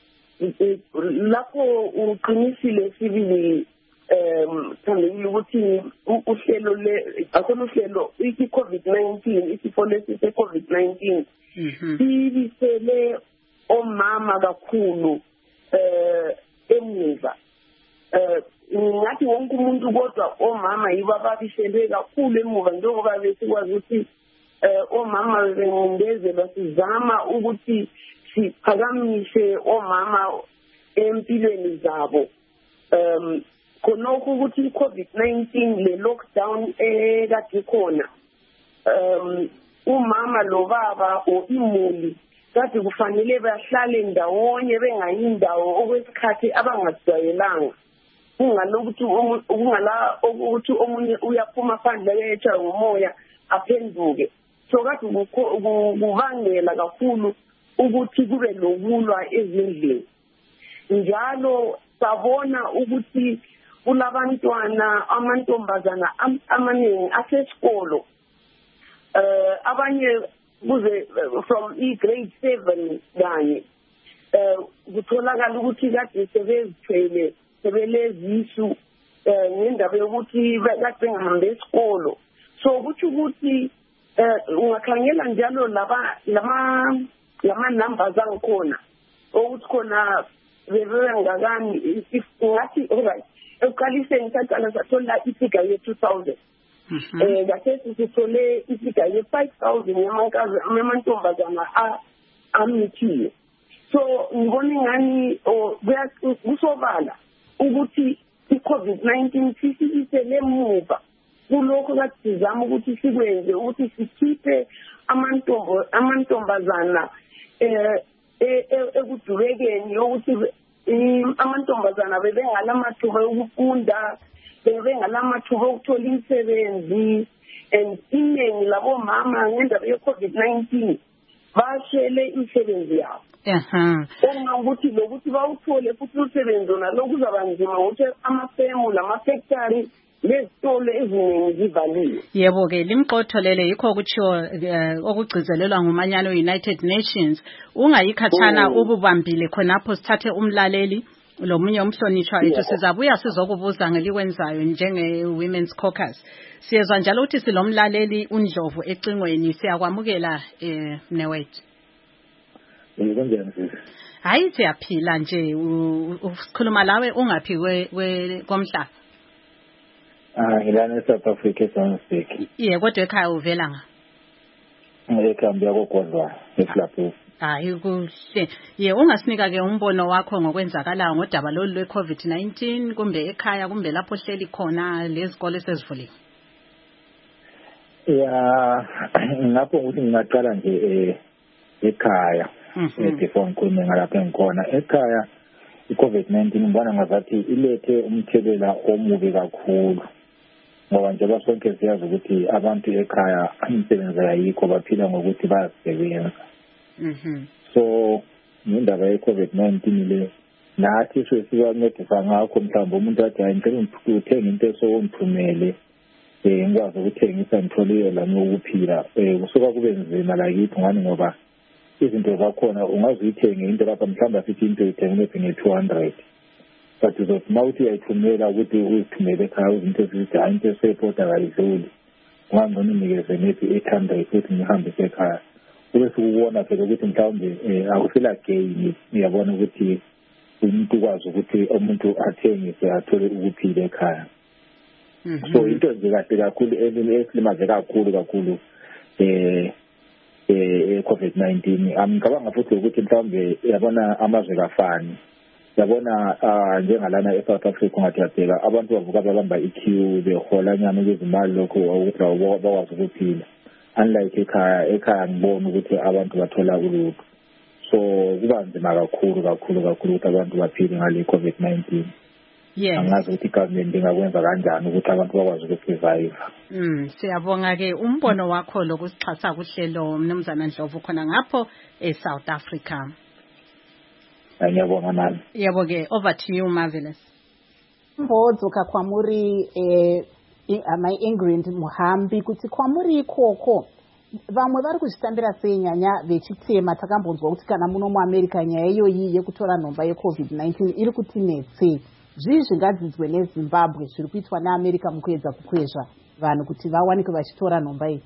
Lapho uqinisile sibili um thandile ukuthi uhlelo le akona uhlelo i-COVID nineteen isifo lesi se-COVID nineteen sibisele omama kakhulu eh emuva. eh ngathi wonke umuntu kodwa omama yibo ababisele kakhulu emuva njengoba besikwazi ukuthi eh omama bengondeze basizama ukuthi siphakamise omama empilweni zabo. um khonokho ukuthi iCovid nineteen le lockdown ekade khona um umama lo baba o imuli kade kufanele bahlale ndawonye bengayindawo okwesikhathi abangajwayelanga. Kungalokuthi kungala ukuthi omunye uyaphuma phandle echa umoya aphenduke. So kade kuvangela kakhulu ukuthi kube lokulwa ezindlini. Njalo sabona ukuthi kulabantwana amantombazana amaningi asesikolo. eh abanye kuze from i-grade seven kanye um kutholakala ukuthi kade sebezithwele sebelezisu um ngendaba yokuthi kade bengahambe esikolo. So kutho ukuthi um ungakhangela njalo lama lama numbers angikhona ukuthi khona bebengakani ngathi alright ekuqaliseni saqala sathola ifigure ye-two thousand. um kathesi sithole ifigure ye-five thousand yamankazi amantombazana amithiwe. So ngibona ingani kusobala ukuthi i-COVID nineteen sisibisele emuva kulokho kade sizama ukuthi sikwenze ukuthi sikhiphe amantombazana ekudubekeni yokuthi amantombazana bebengalamathuba okufunda, bebengalamathuba okuthola imisebenzi, and iningi labomama ngendaba ye-COVID nineteen bashele imisebenzi yabo. Aha. Ukuthi lokuthi bawuthole futhi umsebenzi nalo kuzaba nzima ukuthi amafemu lama-factory lezitolo eziningi zivaliwe. Yebo ke limqotho lele yikho kutshiwo okugcizelelwa ngumanyano United Nations ungayikhathana ububambile khonapho sithathe umlaleli lo munye umhlonishwa ethu sizabuya sizokubuza ngelikwenzayo njenge Women's Caucus. Siyezwa njalo ukuthi silomlaleli uNdlovu ecingweni siyakwamukela eh mnewethu. Ngikonjani? Hayi siyaphila nje ukhuluma lawe ungaphi komhlaba? Ah ngilana eSouth Africa eSoundspec. Ye kodwa ekhaya uvela nga? Ekhaya kokodwa eSlapho. Hayi kuhle. Ye ungasinika ke umbono wakho ngokwenzakalayo ngodaba lolu lwe-COVID nineteen kumbe ekhaya kumbe lapho hleli khona lezikole sezivuliwe? Ya ngapho ukuthi ngingaqala nje eh ekhaya. Mhm. Before ngikhulume ngalapho engikhona ekhaya i-COVID nineteen ngibona ngazathi ilethe umthelela omubi kakhulu. Ngoba njengoba sonke siyazi ukuthi abantu ekhaya imisebenzi ayikho baphila ngokuthi bayasebenza. Mhm. So indaba ye-COVID nineteen le nathi sesibancedisa ngakho mhlawumbe umuntu athi ayicela ukuthenga into esongiphumele eh ngikwazi ukuthengisa ngithole lami ukuphila eh kusuka kube nzima la kithi ngani ngoba izinto zakhona ungazuyithenga into lapha mhlawumbe sithi into ithengwe nge-two hundred. But uzothi mawuthi uyayithumela ukuthi uyithumele ekhaya izinto ezithi hayi into eseyipota kayidluli ungangcono unikeze nethi eight hundred futhi ngihambise ekhaya kube sikubona phela ukuthi mhlawumbe akusela gain uyabona ukuthi umuntu ukwazi ukuthi umuntu athengise athole ukuphila ekhaya. So into nje kahle kakhulu esilimaze kakhulu kakhulu eh eh COVID nineteen angicabanga futhi ukuthi mhlawumbe yabona amazwe kafani yabona njengalana eSouth Africa ngathi yabheka abantu bavuka babamba i-queue behola nyama izimali lokho ukuthi bakwazi ukuphila unlike ekhaya ekhaya ngibona ukuthi abantu bathola ulutho. So kuba nzima kakhulu kakhulu kakhulu ukuthi abantu baphile ngale COVID nineteen. Yes. Angazi ukuthi government ingakwenza kanjani ukuthi abantu bakwazi ukusurvive. Mm siyabonga ke umbono wakho lokusixhasa kuhlelo mnumzana Ndlovu khona ngapho eSouth Africa. Ngiyabonga nami. Yebo ke over to you Marvelous. Mbodzo kaKhwamuri eh ama Ingrid Muhambi kuti Khwamuri ikoko vamwe vari kuzvitambira sei nyanya vechitema takambonzwa kuti kana muno muAmerica nyaya iyoyi yekutora nhomba yeCOVID nineteen iri kutinetsei. Zvii zvingadzidzwe neZimbabwe zviri kuitwa neAmerica mukuedza kukwezva vanhu kuti vawanike vachitora nhomba iyi?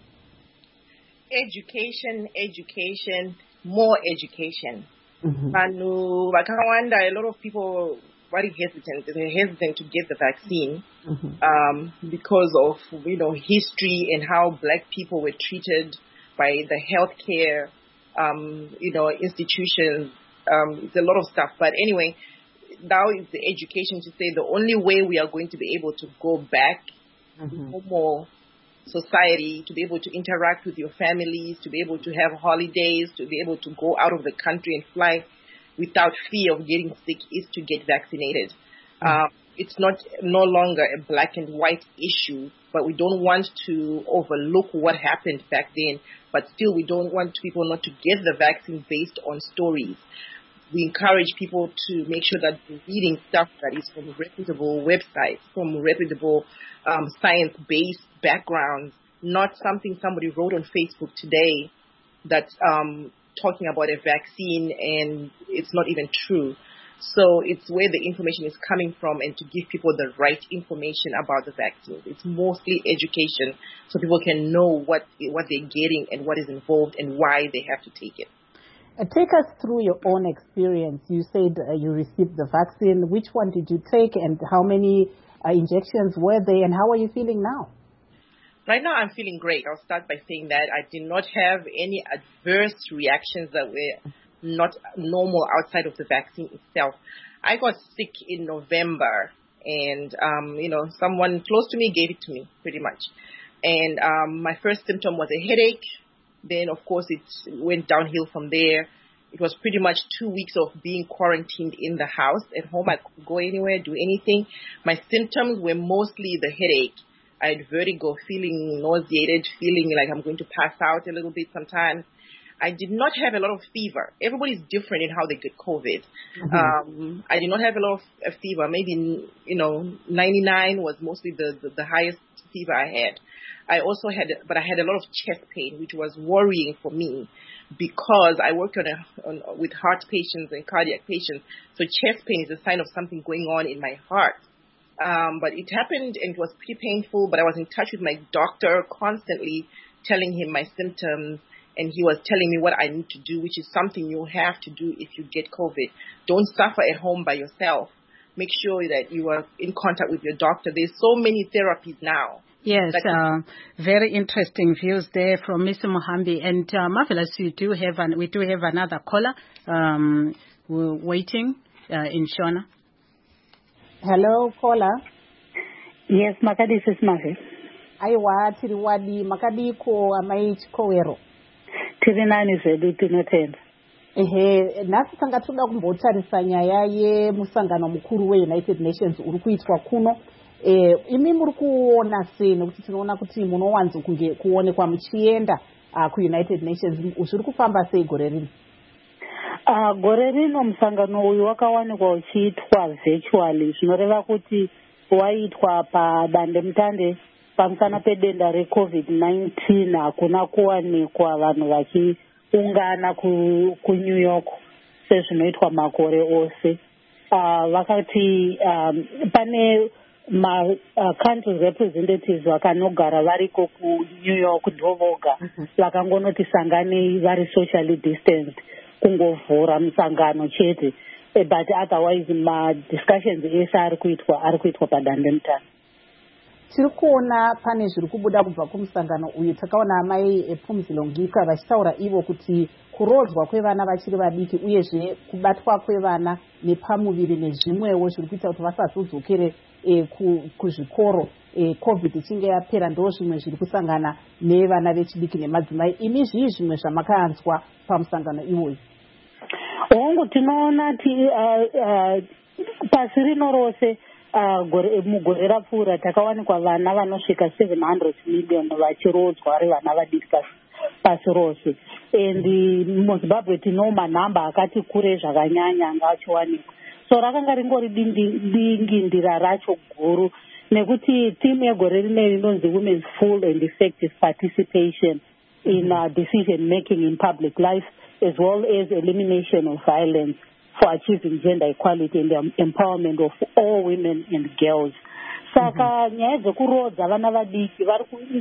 Education, education, more education. Vanhu vakawanda, a lot of people very hesitant. They're hesitant to get the vaccine mm-hmm. um, because of, you know, history and how black people were treated by the healthcare, um, you know, institutions. Um, it's a lot of stuff. But anyway, now is the education to say the only way we are going to be able to go back mm-hmm. to normal society, to be able to interact with your families, to be able to have holidays, to be able to go out of the country and fly without fear of getting sick is to get vaccinated. Mm-hmm. Um, it's not no longer a black and white issue, but we don't want to overlook what happened back then. But still, we don't want people not to get the vaccine based on stories. We encourage people to make sure that they're reading stuff that is from reputable websites, from reputable um, science-based backgrounds, not something somebody wrote on Facebook today, that's um, talking about a vaccine and it's not even true. So it's where the information is coming from and to give people the right information about the vaccine. It's mostly education so people can know what what they're getting and what is involved and why they have to take it. Uh, take us through your own experience. You said uh, you received the vaccine. Which one did you take and how many uh, injections were they and how are you feeling now? Right now I'm feeling great. I'll start by saying that I did not have any adverse reactions that were not normal outside of the vaccine itself. I got sick in November and, um, you know, someone close to me gave it to me pretty much. And um, my first symptom was a headache. Then, of course, it went downhill from there. It was pretty much two weeks of being quarantined in the house. At home, I couldn't go anywhere, do anything. My symptoms were mostly the headache. I had vertigo, feeling nauseated, feeling like I'm going to pass out a little bit sometimes. I did not have a lot of fever. Everybody's different in how they get COVID. Mm-hmm. Um, I did not have a lot of uh, fever. Maybe, you know, ninety-nine was mostly the, the, the highest fever I had. I also had, but I had a lot of chest pain, which was worrying for me because I work on, a, on with heart patients and cardiac patients. So chest pain is a sign of something going on in my heart. Um, but it happened and it was pretty painful, but I was in touch with my doctor constantly telling him my symptoms. And he was telling me what I need to do, which is something you have to do if you get COVID. Don't suffer at home by yourself. Make sure that you are in contact with your doctor. There's so many therapies now. Yes, uh, very interesting views there from Mister Mohambi. And uh, Marvelous, you do have an, we do have another caller um, we're waiting uh, in Shona. Hello, caller. Yes, Makadi, this is Mavi. Aiwa, tiriwadi, Makadi ko amai chikowero. Tirinani zedu tinotenda. Ehe, nasi tanga tuda kumbotarisa nyaya yemusangano mukuru we-United Nations uri kuitwa kuno. Eh, imi muri kuona sei nekuti tinoona kuti munowanzo kunge kuonekwa muchienda uh, ku-United Nations zviri kufamba sei gore rino? Uh, gore rino musangano uyu wakawanikwa uchiitwa virtually, zvinoreva kuti waitwa padandemutande pamusana pedenda recovid nineteen. Hakuna kuwanikwa vanhu vachiungana ku, ku New York sezvinoitwa makore ose. Uh, vakati um, pane ma uh, country representatives vakanogara variko ku New York ndovoga vakangonoti sanganei vari socially distanced kungovhura musangano chete, but otherwise ma discussions ese ari kuitwa ari kuitwa padandemutande. Tiri kuona pane zviri kubuda kubva kumusangano uyu. Takaona amai Phumzile vachitaura ivo kuti kurodzwa kwevana vachiri vadiki uyezve kubatwa kwevana nepamuviri nezvimwewo zviri kuita kuti vasazodzokere eh, kuzvikoro eh, COVID ichinge yapera ndo zvimwe zviri kusangana nevana vechidiki nemadzimai. Imi zvii zvimwe zvamakaanzwa pamusangano iwoyu? Hongu tinoona ti uh, uh, pasi rino rose Uh, mugore rapfuura takawanikwa vana vanosvika seven hundred million vachirodzwa ari vana vadiki pasi rose. And muZimbabwe tino manhamba akati kure zvakanyanya anga achiwanikwa. So rakanga ringori dingindira racho guru nekuti timu yegore rineri inonzi Women's Full and Effective Participation in uh, Decision Making in Public Life, as well as elimination of violence for achieving gender equality and the empowerment of all women and girls. Saka nyaya dzekurodza vana vadiki vari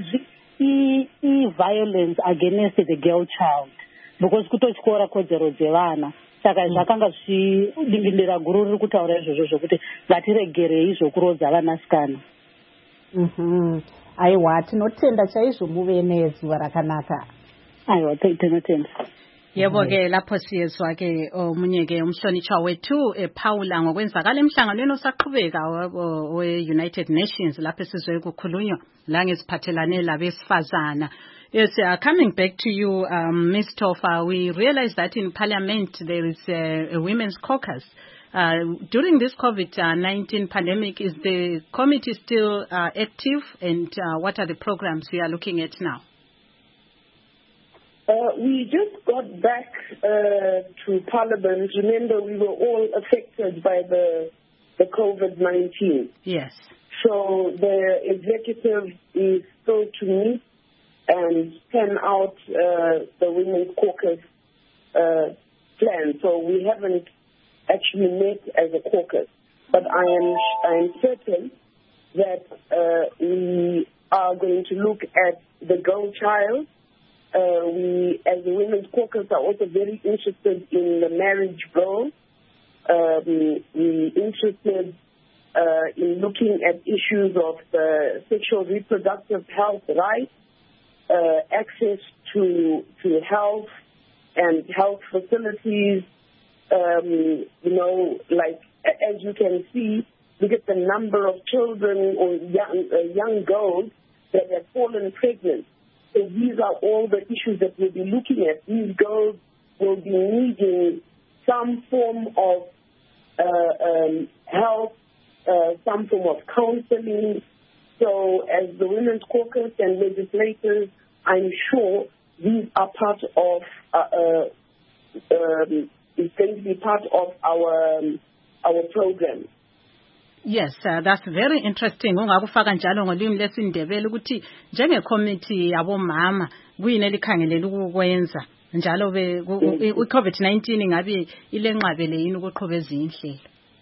i-violence against the girl child because kutotyora kodzero dzevana. Saka zvakanga zvidingindira guru riri kutaura izvozvo zvokuti ngatiregerei zvokurodza vanasikana. Mhm. Aiwa, tinotenda chaizvo muve nezuva rakanaka. Aiwa, tinotenda. Yebo ke lapho siyezwa ke omunye ke umhlonishwa wethu ePaula ngokwenzakala emhlanganweni osaqhubeka we-United Nations lapho sizwe kukhulunywa la ngesiphathelane labesifazana. Yes, uh, coming back to you, um, Miz Tofa, we realize that in Parliament there is a, a women's caucus. Uh, during this COVID nineteen pandemic, is the committee still uh, active, and uh, what are the programs we are looking at now? Uh, we just got back uh, to Parliament. Remember, we were all affected by the the COVID nineteen. Yes. So the executive is still to meet and pen out uh, the Women's Caucus uh, plan. So we haven't actually met as a caucus, but I am I am certain that uh, we are going to look at the girl child. Uh, we, as the Women's Caucus, are also very interested in the marriage bill. Um, we're interested uh, in looking at issues of uh, sexual reproductive health rights, uh, access to to health and health facilities. Um, you know, like as you can see, look at the number of children or young, uh, young girls that have fallen pregnant. So these are all the issues that we'll be looking at. These girls will be needing some form of uh, um, help, uh, some form of counseling. So as the Women's Caucus and legislators, I'm sure these are part of, uh, uh, um, it's going to be part of our, um, our program. Yes, uh, that's very interesting. Ungakufaka njalo ngolimi lesindebele ukuthi njenge committee yabomama kuyini elikhangelele ukukwenza njalo be u COVID nineteen ngabe ilenqabele yini ukuqhubeza inhlelo.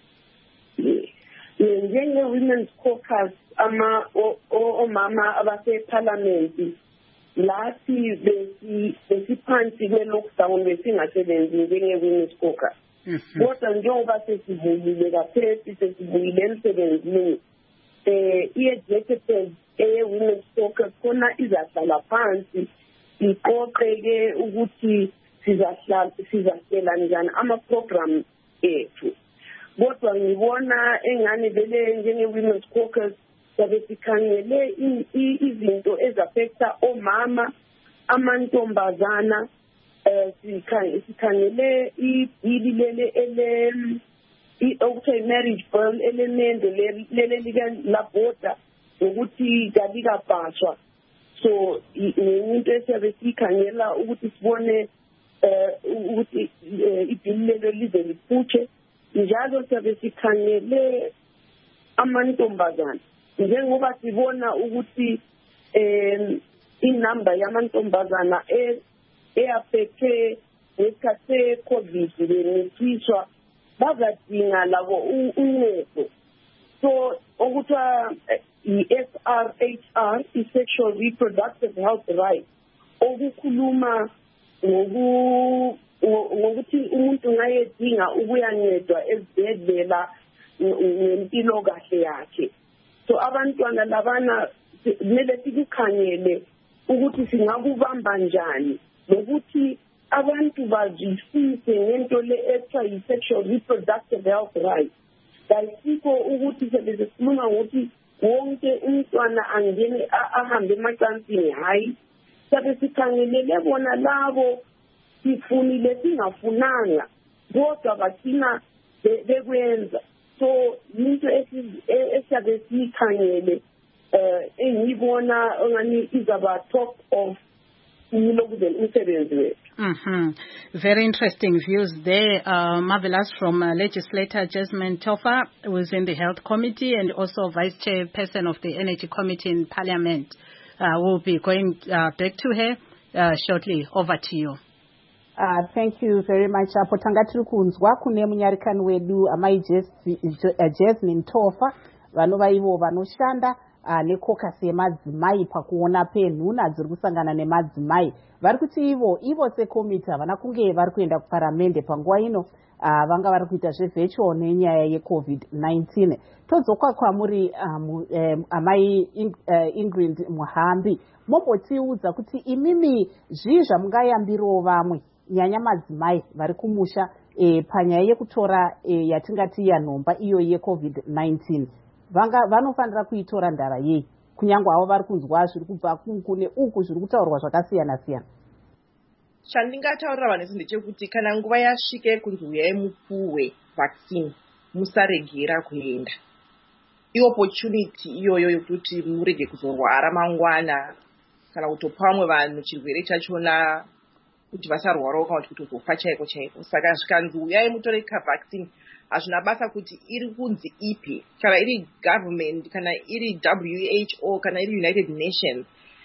Njenge Women's Caucus ama omama abase parliament lathi besi besiphansi kwe lockdown besingasebenzi njenge Women's Caucus. Kodwa njengoba sesivulile kaphela sesivulile emsebenzini eh i-executive eye-Women's Caucus khona izahlala phansi iqoqeke ukuthi sizahlala sizahlela njani ama-program ethu. Kodwa ngibona engane vele njenge-Women's Caucus sabe sikhangele izinto ezaffecta omama, amantombazana. Uh, sikhangele ibhili lele ele okuthiwa i-marriage bill elemende lele likalabhoda ukuthi kalikapaswa. So into esiyabe siyikhangela ukuthi sibone ukuthi ibhili lelo lize liphutshe. Njalo siyabe sikhangele amantombazana njengoba sibona ukuthi inamba yamantombazana e-affecte ngesikhathi COVID benetiswa bazadinga labo uncedo. So okuthiwa i-S R H R, i-Sexual Reproductive Health Rights, okukhuluma ngokuthi umuntu ngayedinga ukuyancedwa ezibhedlela ngempilo kahle yakhe. So abantwana labana kumele sikukhangele ukuthi singakubamba njani nokuthi abantu bazwisise ngento le ethiwa yi-sexual reproductive health rights. Kayisikho ukuthi sebesikhuluma ngokuthi wonke umntwana angene ahambe emacansini, hayi. Sabe sikhangelele bona labo sifunile singafunanga kodwa bagcina bekwenza. So into esiyabe siyikhangele eh engibona ngani is about talk of Mm-hmm. Very interesting views there. Uh, marvelous from uh, legislator Jasmine Toffa, who is in the Health Committee and also Vice Chairperson of the Energy Committee in Parliament. Uh, we'll be going uh, back to her uh, shortly. Over to you. Uh, thank you very much. Apotanga tiri kunzwa kune munyarikani wedu amai Jasmine Toffa vanova ivo vanoshanda Uh, nekokasi yemadzimai pakuona penhuna dziri kusangana nemadzimai vari kuti ivo ivo sekomiti havana kunge vari kuenda kuparamende panguva ino uh, vanga vari kuita zvevirtual nenyaya yecovid nineteen. Todzoka kwamuri um, um, amai in, uh, Ingrid Muhambi, mombotiudza kuti imimi zvii zvamungayambirawo vamwe nyanya madzimai vari kumusha eh, panyaya yekutora eh, yatingati yanomba iyo yecovid nineteen. Vanga vanofanira kuitora ndara yei kunyangwa avo vari kunzwa zviri kubva kune uku zviri kutaurwa zvakasiyana siyana. Chandingataurira vanhu ndechekuti kana nguva yasvike kunzi uyai mupuwe vaccine musaregera kuenda. I-opportunity iyoyo yokuti murege kuzorwara mangwana kana kutopa vamwe vanhu chirwere chachona kuti vasarwarawo kana kuti kutofa chaiko chaiko. Saka zvikanzi uyai mutore ka vaccine hazvina basa kuti iri kunzi ipi, kana iri government, kana iri W H O, kana iri United Nations.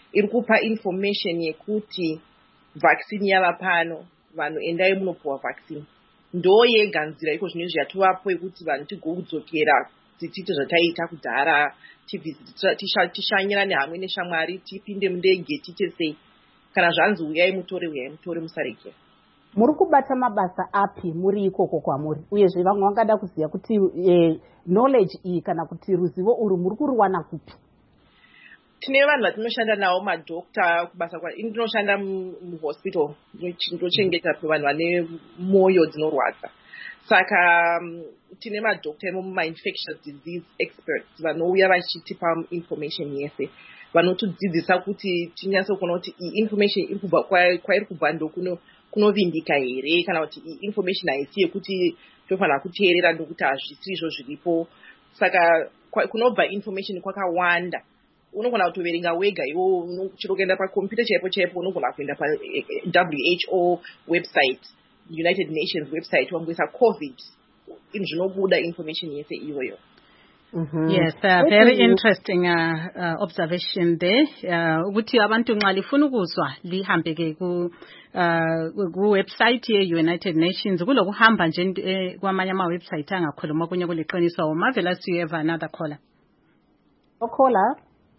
iri kupa information yekuti vaccine yava pano, vanhu endai munopuwa vaccine. Ndo yega nzira iko zvinezvi yatovapo yekuti vanhu tigokudzokera tiite zvataita kudhara, tishanyirane hamwe neshamwari, tipinde mundege, tiite sei. Kana zvanzi uyai mutore uyai mutore musarekera. Muri kubata mabasa api muri ikoko kwamuri? Uyezve vamwe vangada kuziva kuti eh, knowledge iyi kana kuti ruzivo uru muri kuruwana kupi? Tine vanhu vatinoshanda navo madhokta kubasa kwa ini ndinoshanda muhospital ndochengeta vanhu vane moyo dzinorwadza. Saka tine madhokta emu-infectious disease experts vanouya vachitipa information yese. Vanotidzidzisa kuti tinyase kuona kuti iyi information iri kubva kwairi kubva ndokuno kunovindika here kana kuti iyi information haisi yekuti tofanira kuteerera ndokuti hazvisi izvo zviripo. Saka kunobva information kwakawanda. Unogona kutoverenga wega iwo uchiri kuenda pakompyuta chaipo chaipo unogona kuenda pa-W H O website, United Nations website, wangoisa COVID, zvinobuda information yese iyoyo. Mm-hmm. Yes, uh, very interesting uh, uh, observation there. Ukuthi abantu nxa lifuna ukuzwa lihambe ke ku ku website ye United Nations, kulokuhamba nje kwamanye ama website angakhuluma kunye kuliqiniso. Marvelous, you have another caller. O caller.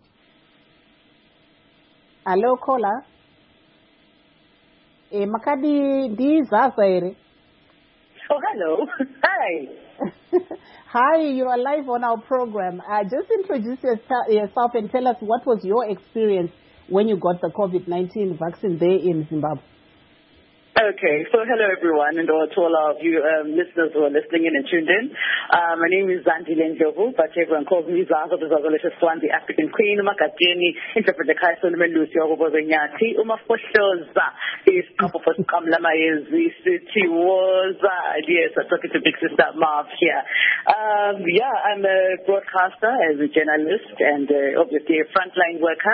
Hello caller. Eh makadi ndizaza ere. Oh, hello. Hi. Hi, you are live on our program. Uh, just introduce yourself and tell us what was your experience when you got the COVID nineteen vaccine there in Zimbabwe. Okay, so hello everyone, and to all of you um, listeners who are listening in and tuned in. Uh, my name is Zandile Ndlovu, but everyone calls me Zaza, Zaza Swan, the African Queen, Makateni, interpreter Kaiso Lucy Obozenyati, Umafotoza, is couple for Kamlama is the city was, yes, I'm talking to Big Sister Marv here. Um, yeah, I'm a broadcaster, as a journalist, and uh, obviously a frontline worker.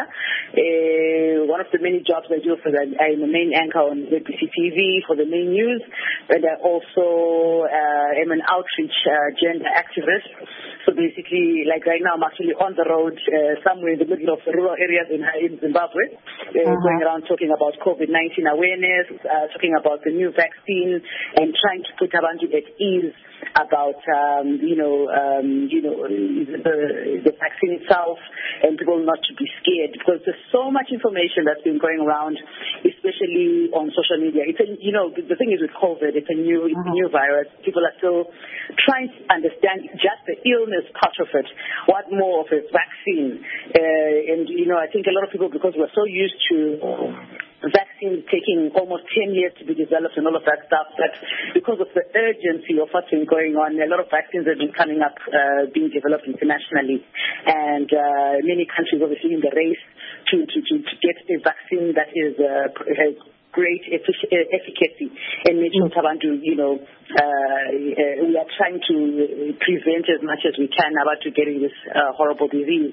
Uh, one of the many jobs I do for that, I'm a main anchor on Z B C T V for the main news, and I also uh, am an outreach uh, gender activist. So basically, like right now, I'm actually on the road uh, somewhere in the middle of the rural areas in, in Zimbabwe, uh, uh-huh. going around talking about COVID nineteen awareness, uh, talking about the new vaccine, and trying to put Abantu at ease about, um, you know, um, you know, the, the vaccine itself, and people not to be scared, because there's so much information that's been going around, especially on social media. It's a, you know, the thing is with COVID, it's a new, it's a new virus. People are still trying to understand just the illness part of it. What more of a vaccine? Uh, and, you know, I think a lot of people, because we're so used to vaccines taking almost ten years to be developed and all of that stuff, that because of the urgency of what's been going on, a lot of vaccines have been coming up, uh, being developed internationally. And uh, many countries obviously in the race to, to, to, to get a vaccine that is uh, has great effic- efficacy and make sure Tabantu, you know, uh, uh, we are trying to prevent as much as we can about to getting this uh, horrible disease.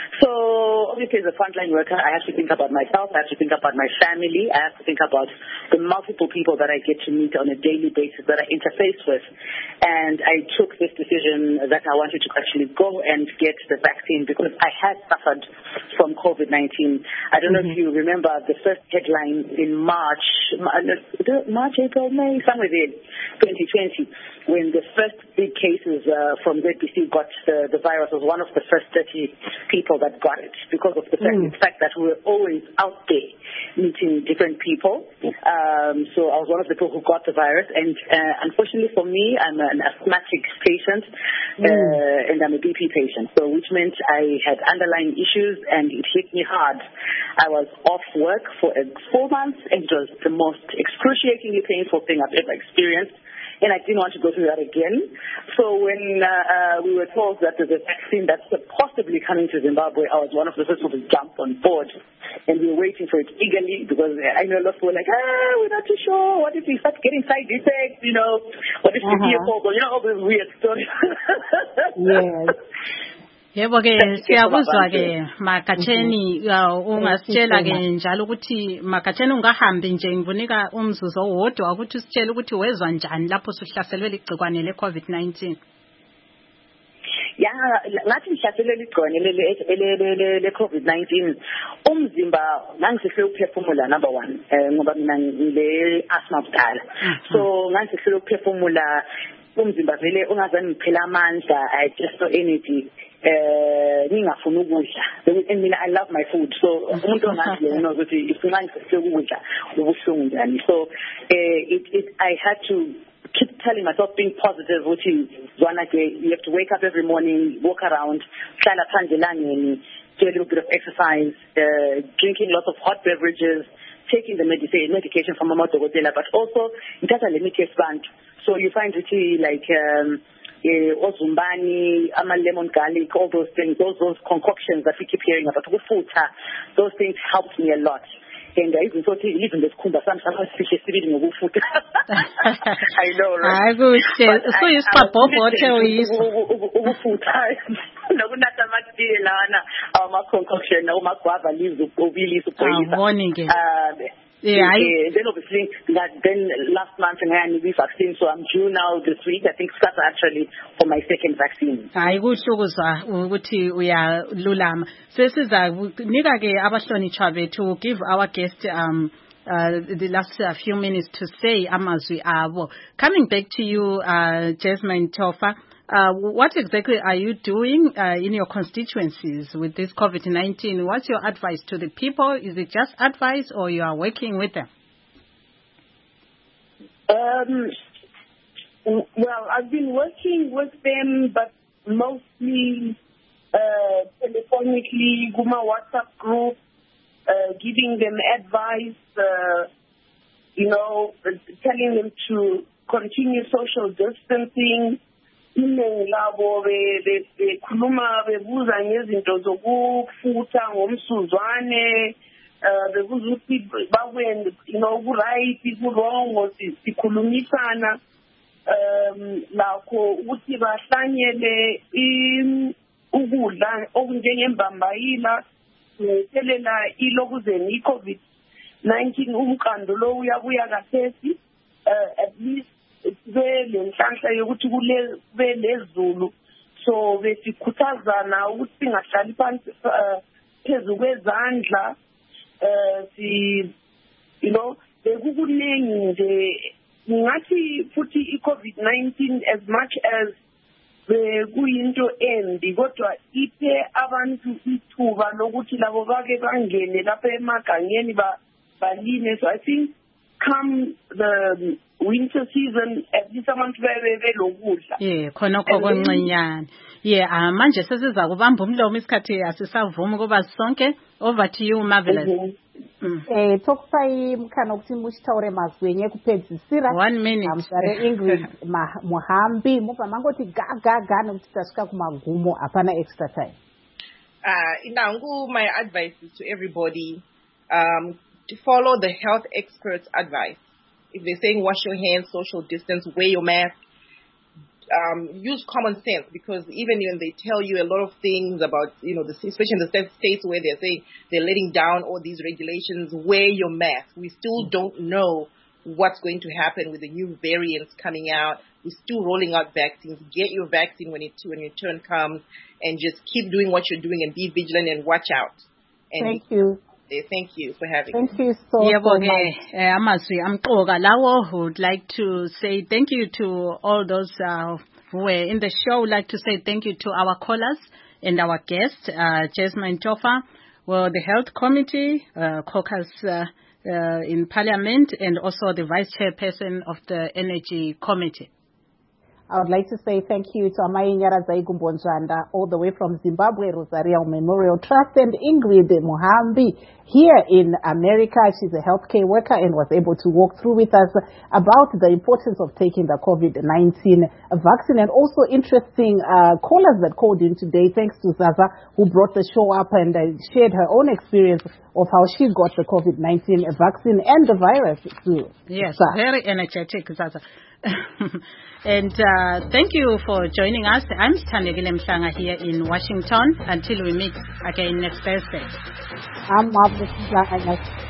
So obviously as a frontline worker, I have to think about myself, I have to think about my family, I have to think about the multiple people that I get to meet on a daily basis that I interface with. And I took this decision that I wanted to actually go and get the vaccine because I had suffered from COVID nineteen. I don't mm-hmm. know if you remember the first headline in March, March, April, May, somewhere there, twenty twenty, when the first big cases uh, from Z B C got uh, the virus, was one of the first thirty people that got it because of the fact, mm. the fact that we were always out there meeting different people. Um, so I was one of the people who got the virus, and uh, unfortunately for me, I'm an asthmatic patient uh, mm. and I'm a B P patient, so which meant I had underlying issues and it hit me hard. I was off work for uh, four months and it was the most excruciatingly painful thing I've ever experienced. And I didn't want to go through that again. So when uh, uh, we were told that there's a vaccine that's possibly coming to Zimbabwe, I was one of the first people to jump on board. And we were waiting for it eagerly because I know a lot of people were like, ah, we're not too sure. What if we start getting side effects? You know, what if we hear falls? You know, all these weird stories. Yes. Yebo ke siyakuzwa ke Makatsheni ungasitshela ke njalo ukuthi Makatsheni ungahambi nje ngivunika umzuzu owodwa ukuthi usitshele ukuthi wezwa njani lapho usuhlaselwe ligcikwane le COVID nineteen. ya ngathi ngihlaselele igcone le le COVID nineteen umzimba ngangisehle ukuphefumula number one eh ngoba mina ngile asthma budala so ngangisehle ukuphefumula umzimba vele ungazani ngiphela amandla I just no energy eh ngingafuna ukudla and mina I love my food so umuntu ongazi yena ukuthi ifuna ngisehle ukudla ubuhlungu njani so eh it it I had to keep telling myself being positive, which is you have to wake up every morning, walk around, do a little bit of exercise, uh, drinking lots of hot beverages, taking the medication medication from Mama Dogotela, but also it has a limited band. So you find it like um uh, ozumbani, amal lemon garlic, all those things, those those concoctions that we keep hearing about, those things helped me a lot. And I even thought even the kumba some some fish is reading a food. I know, right? I wish so you stop both hotel is food. No, not a much deal, our concoction, our guava leaves, obili, morning. Yeah, I, uh, then obviously that then last month I had the vaccine, so I'm due now this week. I think start actually for my second vaccine. I would show us ukuthi uyalulama. Sesiza nika ke abahlonitshwa to give our guest um uh, the last uh, few minutes to say amazwi abo. Coming back to you, uh, Jasmine Tofa. Uh, what exactly are you doing uh, in your constituencies with this COVID nineteen? What's your advice to the people? Is it just advice or you are working with them? Um, well, I've been working with them, but mostly uh, telephonically, Guma WhatsApp group, uh, giving them advice, uh, you know, telling them to continue social distancing. Iningi labo bekhuluma bebuza ngezinto zokufutha ngomsuzwane uh bebuza ukuthi bakwende you know ku-right ku-wrong sikhulumisana um lakho ukuthi bahlanyele ukudla okunjengembambayila nethelela ilokuzeni i-COVID nineteen umqando lo uyabuya kathesi uh at least lenhlanhla yokuthi kube lezulu so besikhuthazana ukuthi singahlali phansi phezulu kwezandla eh si you know bekukuningi nje ngathi futhi i-COVID nineteen as much as bekuyinto embi kodwa iphe abantu ithuba lokuthi labo bake bangene lapha emagangeni balime so I think come the winter season at least abantu bebelokudla yeah khona kokuncinyane yeah ah manje sesiza kubamba umlomo isikhathi asisavuma kuba sonke over to you Marvelous. eh tokusayi mkhana ukuthi mushitaure mazwenye kupedzisira one minute amshare Ingrid Muhambi mupa mangoti gaga gana ukuthi tasika kumagumo apana extra time. Uh inangu my advice is to everybody um to follow the health experts' advice. If they're saying wash your hands, social distance, wear your mask, um, use common sense, because even when they tell you a lot of things about, you know, the, especially in the states where they're saying they're letting down all these regulations, wear your mask. We still don't know what's going to happen with the new variants coming out. We're still rolling out vaccines. Get your vaccine when it when your turn comes, and just keep doing what you're doing and be vigilant and watch out. And thank you. Thank you for having thank me. Thank you so, yeah, so much. Uh, Amazwi Amqoka lawo would like to say thank you to all those uh, who were in the show. Would like to say thank you to our callers and our guest, uh, Jasmine Tofa, well, the Health Committee, uh, caucus uh, uh, in Parliament, and also the Vice Chairperson of the Energy Committee. I would like to say thank you to Amai Nyaradzayi Gumbonjanda, all the way from Zimbabwe, Rosario Memorial Trust, and Ingrid Muhambi here in America. She's a healthcare worker and was able to walk through with us about the importance of taking the COVID nineteen vaccine, and also interesting uh, callers that called in today. Thanks to Zaza, who brought the show up and uh, shared her own experience of how she got the COVID nineteen vaccine and the virus too. Yes, so. Very energetic, Zaza. And uh, thank you for joining us. I'm Sithandekile Mhlanga here in Washington. Until we meet again next Thursday. I'm Marvelous Mhlanga.